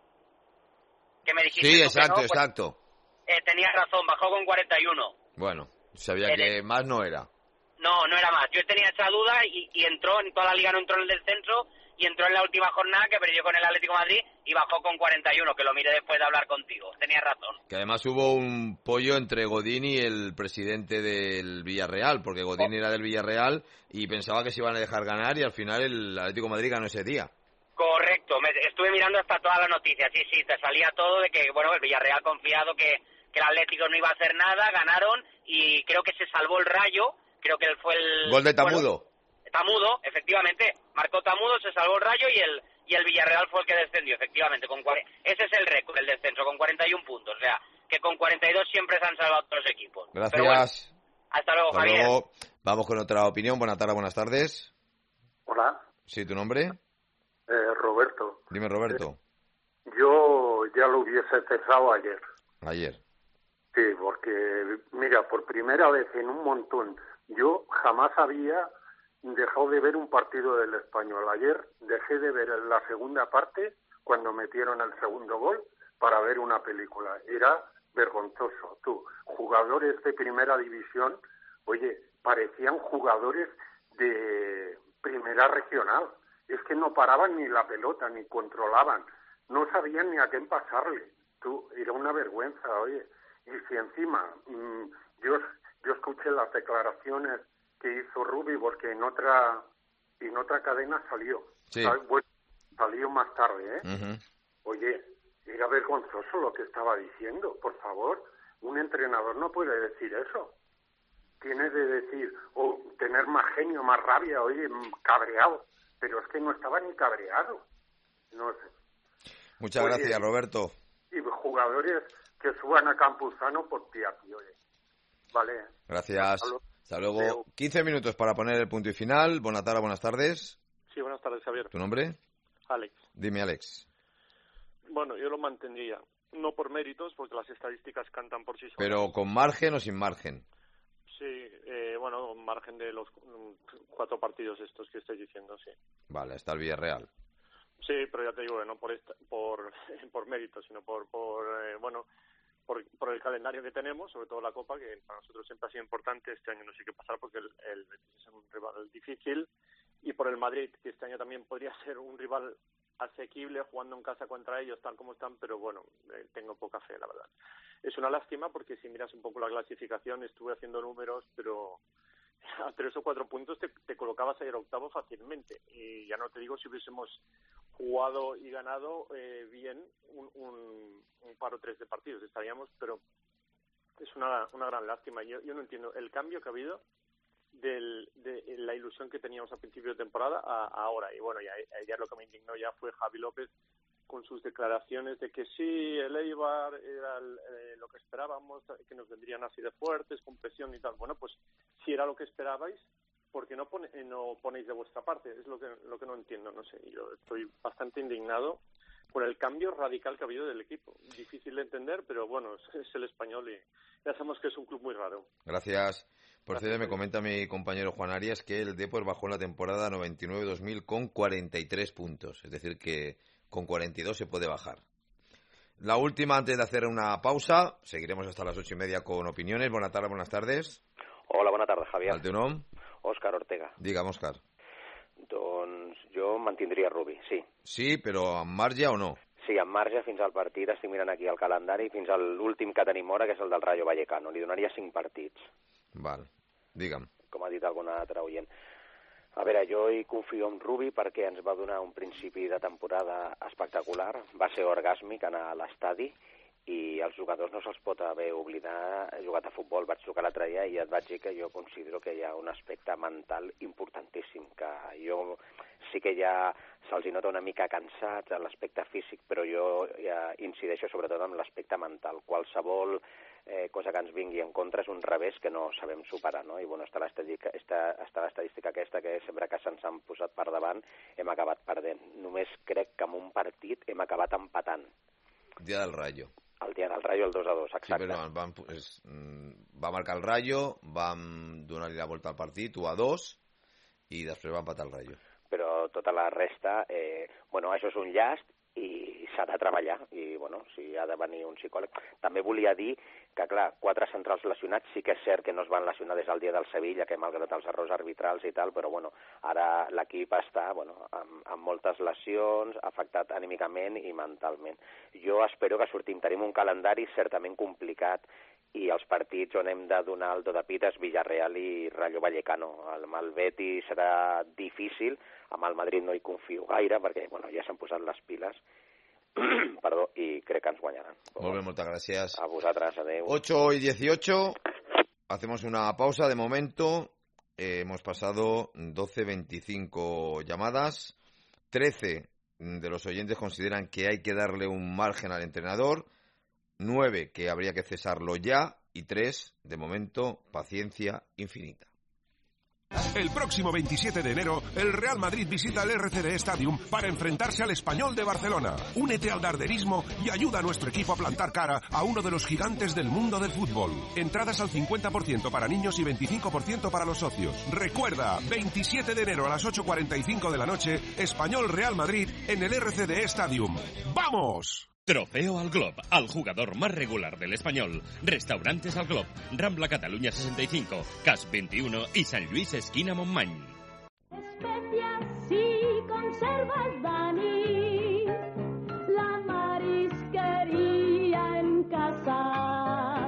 Que me dijiste Sí, tú exacto, que no, pues, exacto. eh, tenías razón, bajó con cuarenta y uno. Bueno, sabía El- que más no era. No, no era más. Yo tenía esa duda y, y entró, en toda la liga no entró en el descenso y entró en la última jornada que perdió con el Atlético de Madrid y bajó con cuarenta y uno, que lo miré después de hablar contigo. Tenías razón. Que además hubo un pollo entre Godín y el presidente del Villarreal, porque Godín era del Villarreal y pensaba que se iban a dejar ganar y al final el Atlético de Madrid ganó ese día. Correcto, me estuve mirando hasta todas las noticias, sí, sí, te salía todo de que, bueno, el Villarreal confiado que, que el Atlético no iba a hacer nada, ganaron y creo que se salvó el Rayo, creo que él fue el... Gol de Tamudo. Bueno, Tamudo, efectivamente, marcó Tamudo, se salvó el Rayo y el y el Villarreal fue el que descendió, efectivamente, con cuare... ese es el récord, el descenso, con cuarenta y uno puntos, o sea, que con cuarenta y dos siempre se han salvado otros equipos. Gracias. Pero bueno, hasta luego, Hasta Javier. luego. Vamos con otra opinión. Buenas tardes, buenas tardes. Hola, Sí, ¿tu nombre? eh, Roberto. Dime, Roberto. Yo ya lo hubiese cesado ayer. Ayer. Sí, porque, mira, por primera vez en un montón, yo jamás había dejado de ver un partido del Español. Ayer dejé de ver la segunda parte cuando metieron el segundo gol para ver una película. Era vergonzoso. Tú, jugadores de primera división, oye, parecían jugadores de primera regional. Es que no paraban ni la pelota, ni controlaban. No sabían ni a quién pasarle. Tú, era una vergüenza, oye. Y si encima, mmm, yo, yo escuché las declaraciones que hizo Rubí, porque en otra en otra cadena salió. Sí. ¿Sabes? Bueno, salió más tarde, ¿eh? Uh-huh. Oye, era vergonzoso lo que estaba diciendo, por favor. Un entrenador no puede decir eso. Tiene de decir, o tener más genio, más rabia, oye, cabreado. Pero es que no estaba ni cabreado. No sé. Muchas Oye, gracias, Roberto. Y jugadores que suban a Campuzano por Piatti, oye. Vale. Gracias. Hasta luego. Hasta luego. quince minutos para poner el punto y final. Buenas tardes, buenas tardes. Sí, buenas tardes, Javier. ¿Tu nombre? Alex. Dime, Alex. Bueno, yo lo mantendría. No por méritos, porque las estadísticas cantan por sí solas. Pero con margen o sin margen. Sí, eh, bueno, margen de los cuatro partidos estos que estoy diciendo, sí. Vale, está el Villarreal. Sí, pero ya te digo, no por esta, por por mérito, sino por, por eh, bueno, por, por el calendario que tenemos, sobre todo la Copa, que para nosotros siempre ha sido importante. Este año no sé qué pasar porque el, el Betis es un rival difícil, y por el Madrid, que este año también podría ser un rival asequible jugando en casa contra ellos, tal como están, pero bueno, eh, tengo poca fe, la verdad. Es una lástima porque si miras un poco la clasificación, estuve haciendo números, pero a tres o cuatro puntos te, te colocabas ayer octavo fácilmente, y ya no te digo si hubiésemos jugado y ganado eh, bien un, un, un par o tres de partidos, estaríamos, pero es una, una gran lástima. Yo, yo no entiendo el cambio que ha habido del, de la ilusión que teníamos a principio de temporada a, a ahora, y bueno, ya ayer lo que me indignó ya fue Javi López con sus declaraciones de que sí, el Eibar era el, eh, lo que esperábamos, que nos vendrían así de fuertes, con presión y tal. Bueno, pues si era lo que esperabais, ¿por qué no, pone, no ponéis de vuestra parte? Es lo que lo que no entiendo, no sé. Yo estoy bastante indignado por el cambio radical que ha habido del equipo. Difícil de entender, pero bueno, es, es el Español y ya sabemos que es un club muy raro. Gracias. Por cierto, me comenta mi compañero Juan Arias que el Depor bajó en la temporada noventa y nueve dos mil con cuarenta y tres puntos. Es decir, que con cuarenta y dos se puede bajar. La última antes de hacer una pausa. Seguiremos hasta las ocho y media con opiniones. Buenas tardes, buenas tardes. Hola, bona tarda, Javier. El teu nom? Òscar Ortega. Digue'm, Òscar. Doncs jo mantindria Rubi, sí. Sí, però amb marge o no? Sí, amb marge fins al partit, estic mirant aquí el calendari, fins a l'últim que tenim hora, que és el del Rayo Vallecano. Li donaria cinc partits. Val, digue'm. Com ha dit algun altre oient. A veure, jo hi confio en Rubi perquè ens va donar un principi de temporada espectacular. Va ser orgàsmic anar a l'estadi i als jugadors no se'ls pot haver oblidat. He jugat a futbol, vaig jugar l'altre dia i et vaig dir que jo considero que hi ha un aspecte mental importantíssim, que jo sí que ja se'ls nota una mica cansats en l'aspecte físic, però jo ja incideixo sobretot en l'aspecte mental. Qualsevol eh, cosa que ens vingui en contra és un revés que no sabem superar, no? I bueno, està l'estadística, està, està l'estadística aquesta que sempre que se'ns han posat per davant hem acabat perdent. Només crec que en un partit hem acabat empatant. Dia del Rayo. El dia del Rayo, el dos a dos, exacte. Sí, però vam, és, va marcar el Rayo, vam donar-li la volta al partit, u a dos, i després va empatar el Rayo. Però tota la resta, eh, bueno, això és un llast i s'ha de treballar, i bueno, si ha de venir un psicòleg. També volia dir que, clar, quatre centrals lesionats, sí que és cert que no es van lesionar des del dia del Sevilla, que malgrat els errors arbitrals i tal, però bueno, ara l'equip està bueno, amb, amb moltes lesions, afectat anímicament i mentalment. Jo espero que sortim. Tenim un calendari certament complicat i els partits on hem de donar el do de pit és Villarreal i Rayo Vallecano. Amb el Betis serà difícil, amb el Madrid no hi confio gaire perquè bueno, ja s'han posat les piles perdó, i crec que ens guanyaran. Molt bé, moltes gràcies. A vosaltres, adeu. ocho y dieciocho, hacemos una pausa de momento. Eh, hemos pasado doce veinticinco llamadas, trece de los oyentes consideran que hay que darle un margen al entrenador, nueve que habría que cesarlo ya y tres, de momento, paciencia infinita. El próximo veintisiete de enero, el Real Madrid visita el R C D Stadium para enfrentarse al Español de Barcelona. Únete al darderismo y ayuda a nuestro equipo a plantar cara a uno de los gigantes del mundo del fútbol. Entradas al cincuenta por ciento para niños y veinticinco por ciento para los socios. Recuerda, veintisiete de enero a las ocho cuarenta y cinco de la noche, Español Real Madrid en el R C D Stadium. ¡Vamos! Trofeo al Glob, al jugador más regular del Español. Restaurantes al Glob, Rambla Cataluña sesenta y cinco, Cas veintiuno y San Luis esquina Montmany. Especias y conservas Dani, la marisquería en casa.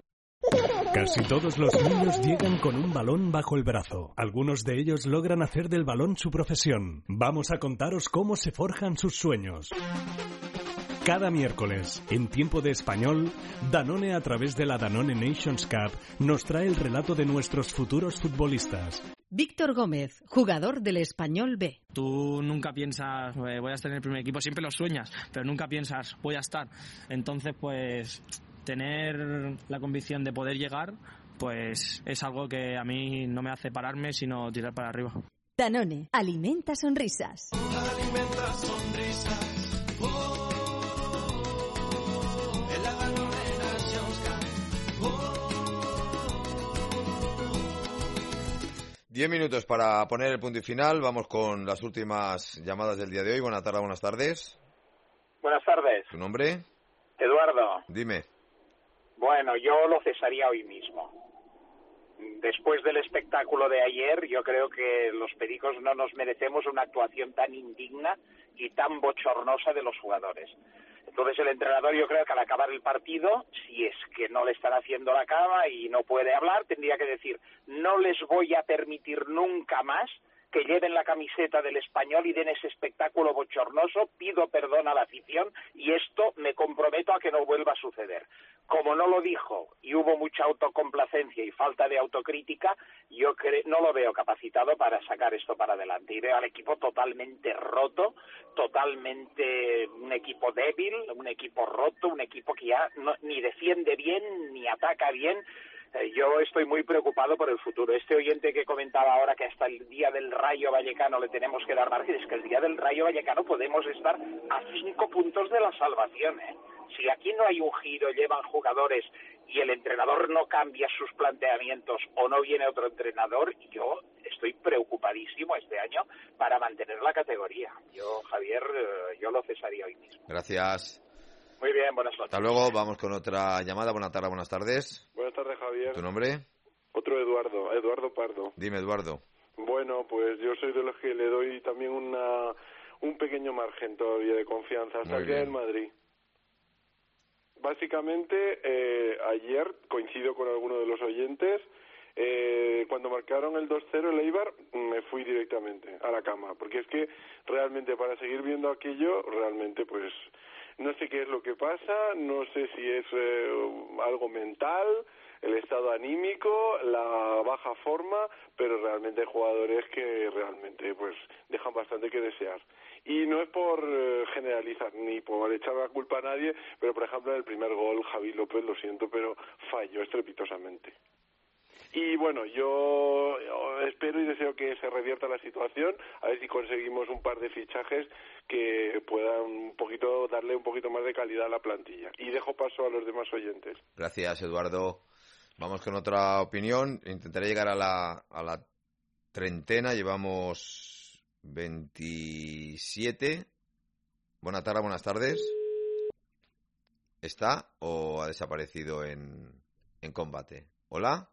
Casi todos los niños llegan con un balón bajo el brazo. Algunos de ellos logran hacer del balón su profesión. Vamos a contaros cómo se forjan sus sueños. Cada miércoles, en Tiempo de Español, Danone a través de la Danone Nations Cup nos trae el relato de nuestros futuros futbolistas. Víctor Gómez, jugador del Español B. Tú nunca piensas, eh, voy a estar en el primer equipo, siempre lo sueñas, pero nunca piensas, voy a estar. Entonces, pues, tener la convicción de poder llegar, pues, es algo que a mí no me hace pararme, sino tirar para arriba. Danone, alimenta sonrisas. Alimenta sonrisas. Diez minutos para poner el punto y final. Vamos con las últimas llamadas del día de hoy. Buenas tardes, buenas tardes. Buenas tardes. ¿Tu nombre? Eduardo. Dime. Bueno, yo lo cesaría hoy mismo. Después del espectáculo de ayer, yo creo que los pericos no nos merecemos una actuación tan indigna y tan bochornosa de los jugadores. Entonces el entrenador, yo creo que al acabar el partido, si es que no le están haciendo la cama y no puede hablar, tendría que decir: no les voy a permitir nunca más que lleven la camiseta del Español y den ese espectáculo bochornoso. Pido perdón a la afición y esto me comprometo a que no vuelva a suceder. Como no lo dijo y hubo mucha autocomplacencia y falta de autocrítica, yo cre- no lo veo capacitado para sacar esto para adelante. Y veo al equipo totalmente roto, totalmente un equipo débil, un equipo roto, un equipo que ya no, ni defiende bien, ni ataca bien. Eh, yo estoy muy preocupado por el futuro. Este oyente que comentaba ahora que hasta el día del Rayo Vallecano le tenemos que dar margen, es que el día del Rayo Vallecano podemos estar a cinco puntos de la salvación, ¿eh? Si aquí no hay un giro, llevan jugadores y el entrenador no cambia sus planteamientos o no viene otro entrenador, yo estoy preocupadísimo este año para mantener la categoría. Yo, Javier, eh, yo lo cesaría hoy mismo. Gracias. Muy bien, buenas noches. Hasta luego, vamos con otra llamada. Buenas tardes, buenas tardes. Buenas tardes, Javier. ¿Tu nombre? Otro Eduardo, Eduardo Pardo. Dime, Eduardo. Bueno, pues yo soy de los que le doy también una un pequeño margen todavía de confianza hasta que en Madrid. Básicamente, eh, ayer, coincido con alguno de los oyentes, eh, cuando marcaron el dos cero el Eibar, me fui directamente a la cama, porque es que realmente para seguir viendo aquello, realmente pues no sé qué es lo que pasa, no sé si es eh, algo mental, el estado anímico, la baja forma, pero realmente hay jugadores que realmente pues dejan bastante que desear. Y no es por eh, generalizar ni por echar la culpa a nadie, pero por ejemplo en el primer gol Javi López, lo siento, pero falló estrepitosamente. Y bueno, yo espero y deseo que se revierta la situación, a ver si conseguimos un par de fichajes que puedan un poquito darle un poquito más de calidad a la plantilla. Y dejo paso a los demás oyentes. Gracias, Eduardo. Vamos con otra opinión. Intentaré llegar a la, a la treintena. Llevamos veintisiete. Buenas tardes, buenas tardes. ¿Está o ha desaparecido en, en combate? ¿Hola?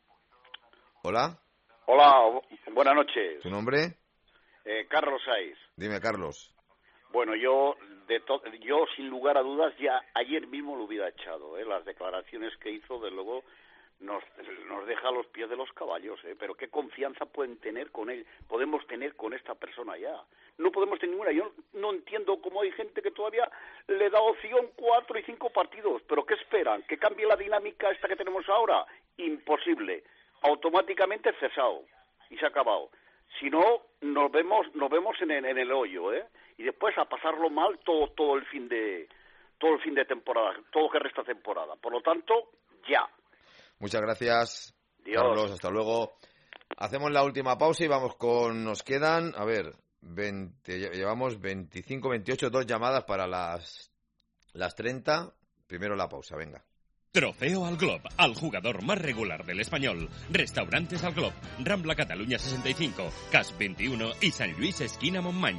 ¿Hola? Hola, buenas noches. ¿Tu nombre? Eh, Carlos Saiz. Dime, Carlos. Bueno, yo de to yo sin lugar a dudas ya ayer mismo lo hubiera echado, ¿eh? Las declaraciones que hizo, de luego, nos, nos deja a los pies de los caballos, ¿eh? Pero qué confianza pueden tener con él, podemos tener con esta persona ya. No podemos tener ninguna. Yo no entiendo cómo hay gente que todavía le da opción cuatro y cinco partidos. ¿Pero qué esperan? ¿Que cambie la dinámica esta que tenemos ahora? Imposible. Automáticamente cesado y se ha acabado. Si no, nos vemos nos vemos en el, en el hoyo, ¿eh? Y después a pasarlo mal todo todo el fin de todo el fin de temporada, todo lo que resta temporada. Por lo tanto, ya. Muchas gracias, Dios. Carlos. Hasta luego. Hacemos la última pausa y vamos con... Nos quedan, a ver, veinte, llevamos veinticinco, veintiocho, dos llamadas para las, las treinta. Primero la pausa, venga. Trofeo al Glob, al jugador más regular del Español. Restaurantes al Glob, Rambla Cataluña sesenta y cinco, Cas veintiuno y San Luis esquina Montmany.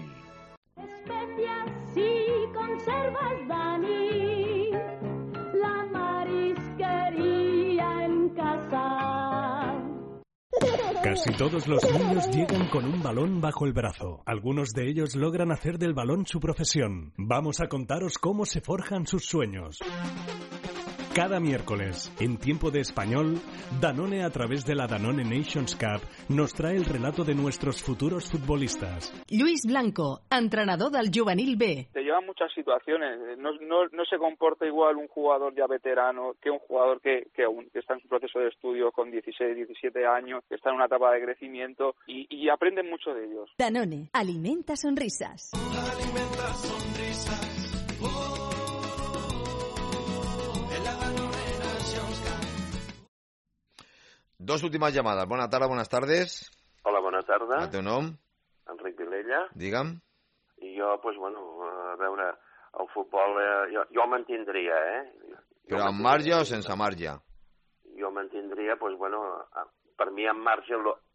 Especias y conservas Dani, la marisquería en casa. Casi todos los niños llegan con un balón bajo el brazo. Algunos de ellos logran hacer del balón su profesión. Vamos a contaros cómo se forjan sus sueños. Cada miércoles, en Tiempo de Español, Danone, a través de la Danone Nations Cup, nos trae el relato de nuestros futuros futbolistas. Lluís Blanco, entrenador del Juvenil B. Te llevan muchas situaciones. No, no, no se comporta igual un jugador ya veterano que un jugador que, que, aún, que está en su proceso de estudio con dieciséis, diecisiete años, que está en una etapa de crecimiento y, y aprenden mucho de ellos. Danone, alimenta sonrisas. Alimenta sonrisas. Oh. Dos últimas llamadas. Buenas tardes, buenas tardes. Hola, bona tarda. El teu nom? Enric Vilella. Digue'm. I jo, doncs, bueno, a veure, el futbol, eh, jo, jo mantindria, eh? Però amb marge o sense marge? Jo mantindria, doncs, bueno, per mi amb marge, lo,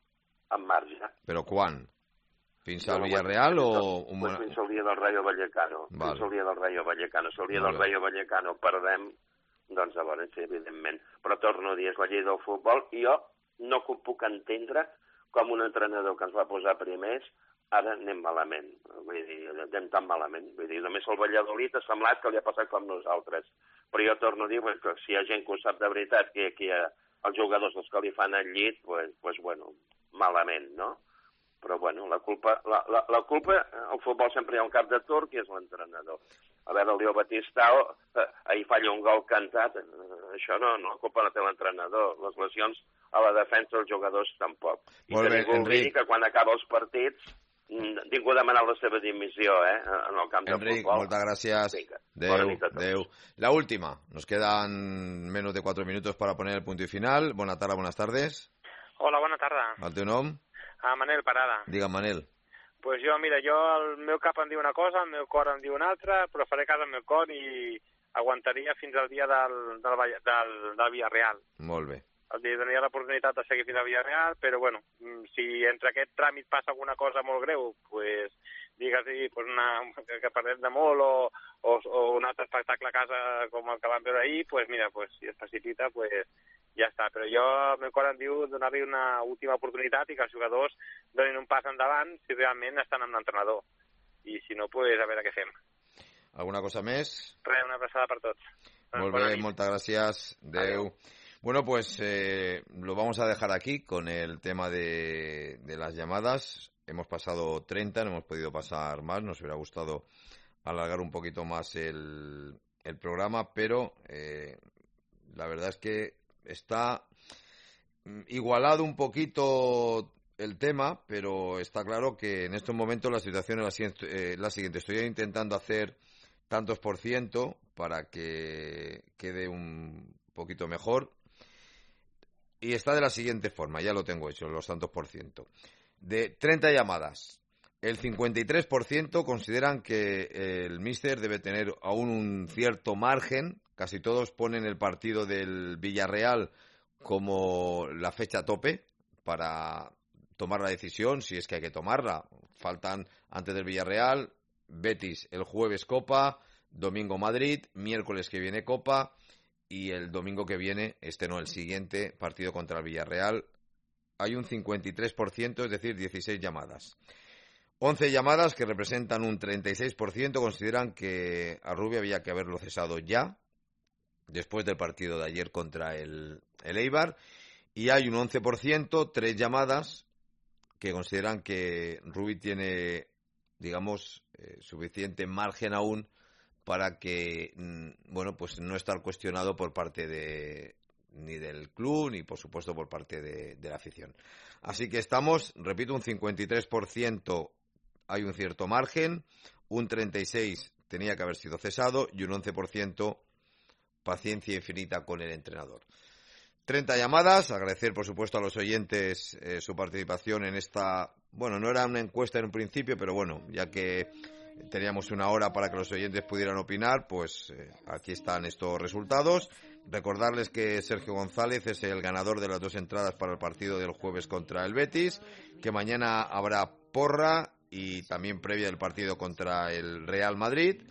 amb marge. Però quan? Fins al No, Villarreal no, o... Un... Pues fins al dia del Rayo Vallecano. Vale. Fins al dia del Rayo Vallecano. Si el dia Molt del bé. Rayo Vallecano perdem, doncs llavors, sí, evidentment. Però torno a dir, és la llei del futbol, i jo no puc entendre com un entrenador que ens va posar primers, ara anem malament. Vull dir, anem tan malament. Vull dir, només el Valladolid ha semblat que li ha passat com nosaltres. Però jo torno a dir pues, que si hi ha gent que ho sap de veritat, que aquí els jugadors els que li fan el llit, pues, pues bueno, malament, no? Però, bueno, la culpa, la, la, la culpa, al futbol sempre hi ha un cap de turc i és l'entrenador. A veure, el Leo Batistao, eh, ahir falla un gol cantat, eh, això no, no, la culpa no té l'entrenador. Les lesions a la defensa dels jugadors tampoc. I Molt que bé, ningú Enric. digui que quan acaba els partits ningú ha demanat la seva dimissió, eh, en el camp de Enric, futbol. moltes gràcies. Vinga, bona Deu, nit a tots. deu. La última. Nos quedan menos de cuatro minutos para poner el punto y final. Buenas tardes, buenas tardes. Hola, bona tarda. El teu nom? Ah, Manel Parada. Digue, Manel. Pues jo, mira, jo, el meu cap em diu una cosa, el meu cor em diu una altra, però faré cas al meu cor i aguantaria fins al dia del, del, Vall- del, del Villarreal. Molt bé. Li donaria l'oportunitat de seguir fins al Villarreal, però bueno, si entre aquest tràmit passa alguna cosa molt greu, pues, digues-hi pues una, que perdem de molt o, o, o un altre espectacle a casa com el que vam veure ahir, pues mira, pues, si es precipita, pues ja està. Però jo, el meu cor em diu donar-li una última oportunitat i que els jugadors donin un pas endavant si realment estan amb l'entrenador. I si no, pues a veure què fem. Alguna cosa més? Res, una abraçada per tots. Molt Bona bé, nit. muchas gracias. Deu. Bueno, pues eh, lo vamos a dejar aquí con el tema de, de las llamadas. Hemos pasado treinta, no hemos podido pasar más. Nos hubiera gustado alargar un poquito más el, el programa, pero eh, la verdad es que está igualado un poquito el tema, pero está claro que en estos momentos la situación es la siguiente. Eh, la siguiente. Estoy intentando hacer tantos por ciento para que quede un poquito mejor. Y está de la siguiente forma, ya lo tengo hecho, los tantos por ciento. De treinta llamadas, el cincuenta y tres por ciento consideran que el míster debe tener aún un cierto margen. Casi todos ponen el partido del Villarreal como la fecha tope para tomar la decisión, si es que hay que tomarla. Faltan antes del Villarreal, Betis el jueves Copa, domingo Madrid, miércoles que viene Copa y el domingo que viene, este no, el siguiente partido contra el Villarreal. Hay un cincuenta y tres por ciento, es decir, dieciséis llamadas. once llamadas, que representan un treinta y seis por ciento, consideran que a Rubio había que haberlo cesado ya, después del partido de ayer contra el, el Eibar. Y hay un once por ciento, tres llamadas, que consideran que Rubi tiene, digamos, eh, suficiente margen aún para que, bueno, pues no estar cuestionado por parte de ni del club ni, por supuesto, por parte de, de la afición. Así que estamos, repito, un cincuenta y tres por ciento hay un cierto margen, un treinta y seis por ciento tenía que haber sido cesado y un once por ciento paciencia infinita con el entrenador. treinta llamadas, agradecer, por supuesto, a los oyentes eh, su participación en esta, bueno, no era una encuesta en un principio, pero bueno, ya que teníamos una hora para que los oyentes pudieran opinar, pues eh, aquí están estos resultados. Recordarles que Sergio González es el ganador de las dos entradas para el partido del jueves contra el Betis, que mañana habrá porra y también previa del partido contra el Real Madrid,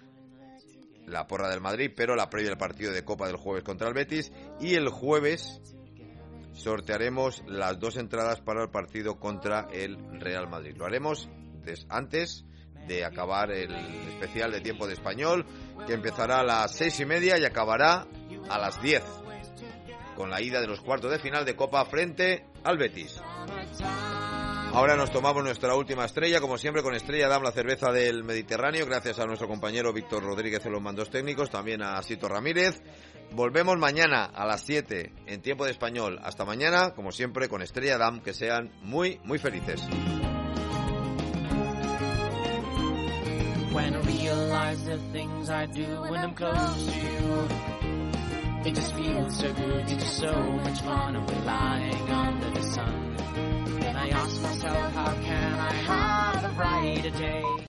la porra del Madrid, pero la previa del partido de Copa del jueves contra el Betis, y el jueves sortearemos las dos entradas para el partido contra el Real Madrid. Lo haremos des- antes de acabar el especial de Tiempo de Español, que empezará a las seis y media y acabará a las diez, con la ida de los cuartos de final de Copa frente al Betis. Ahora nos tomamos nuestra última estrella, como siempre, con Estrella Damm, la cerveza del Mediterráneo, gracias a nuestro compañero Víctor Rodríguez en los mandos técnicos, también a Sito Ramírez. Volvemos mañana a las siete en Tiempo de Español. Hasta mañana, como siempre, con Estrella Damm. Que sean muy, muy felices. When I realize the things I do when I'm close to you, it just feels so good, it's just so much fun, and we're lying under the sun. Then I ask myself, how can I have a brighter day?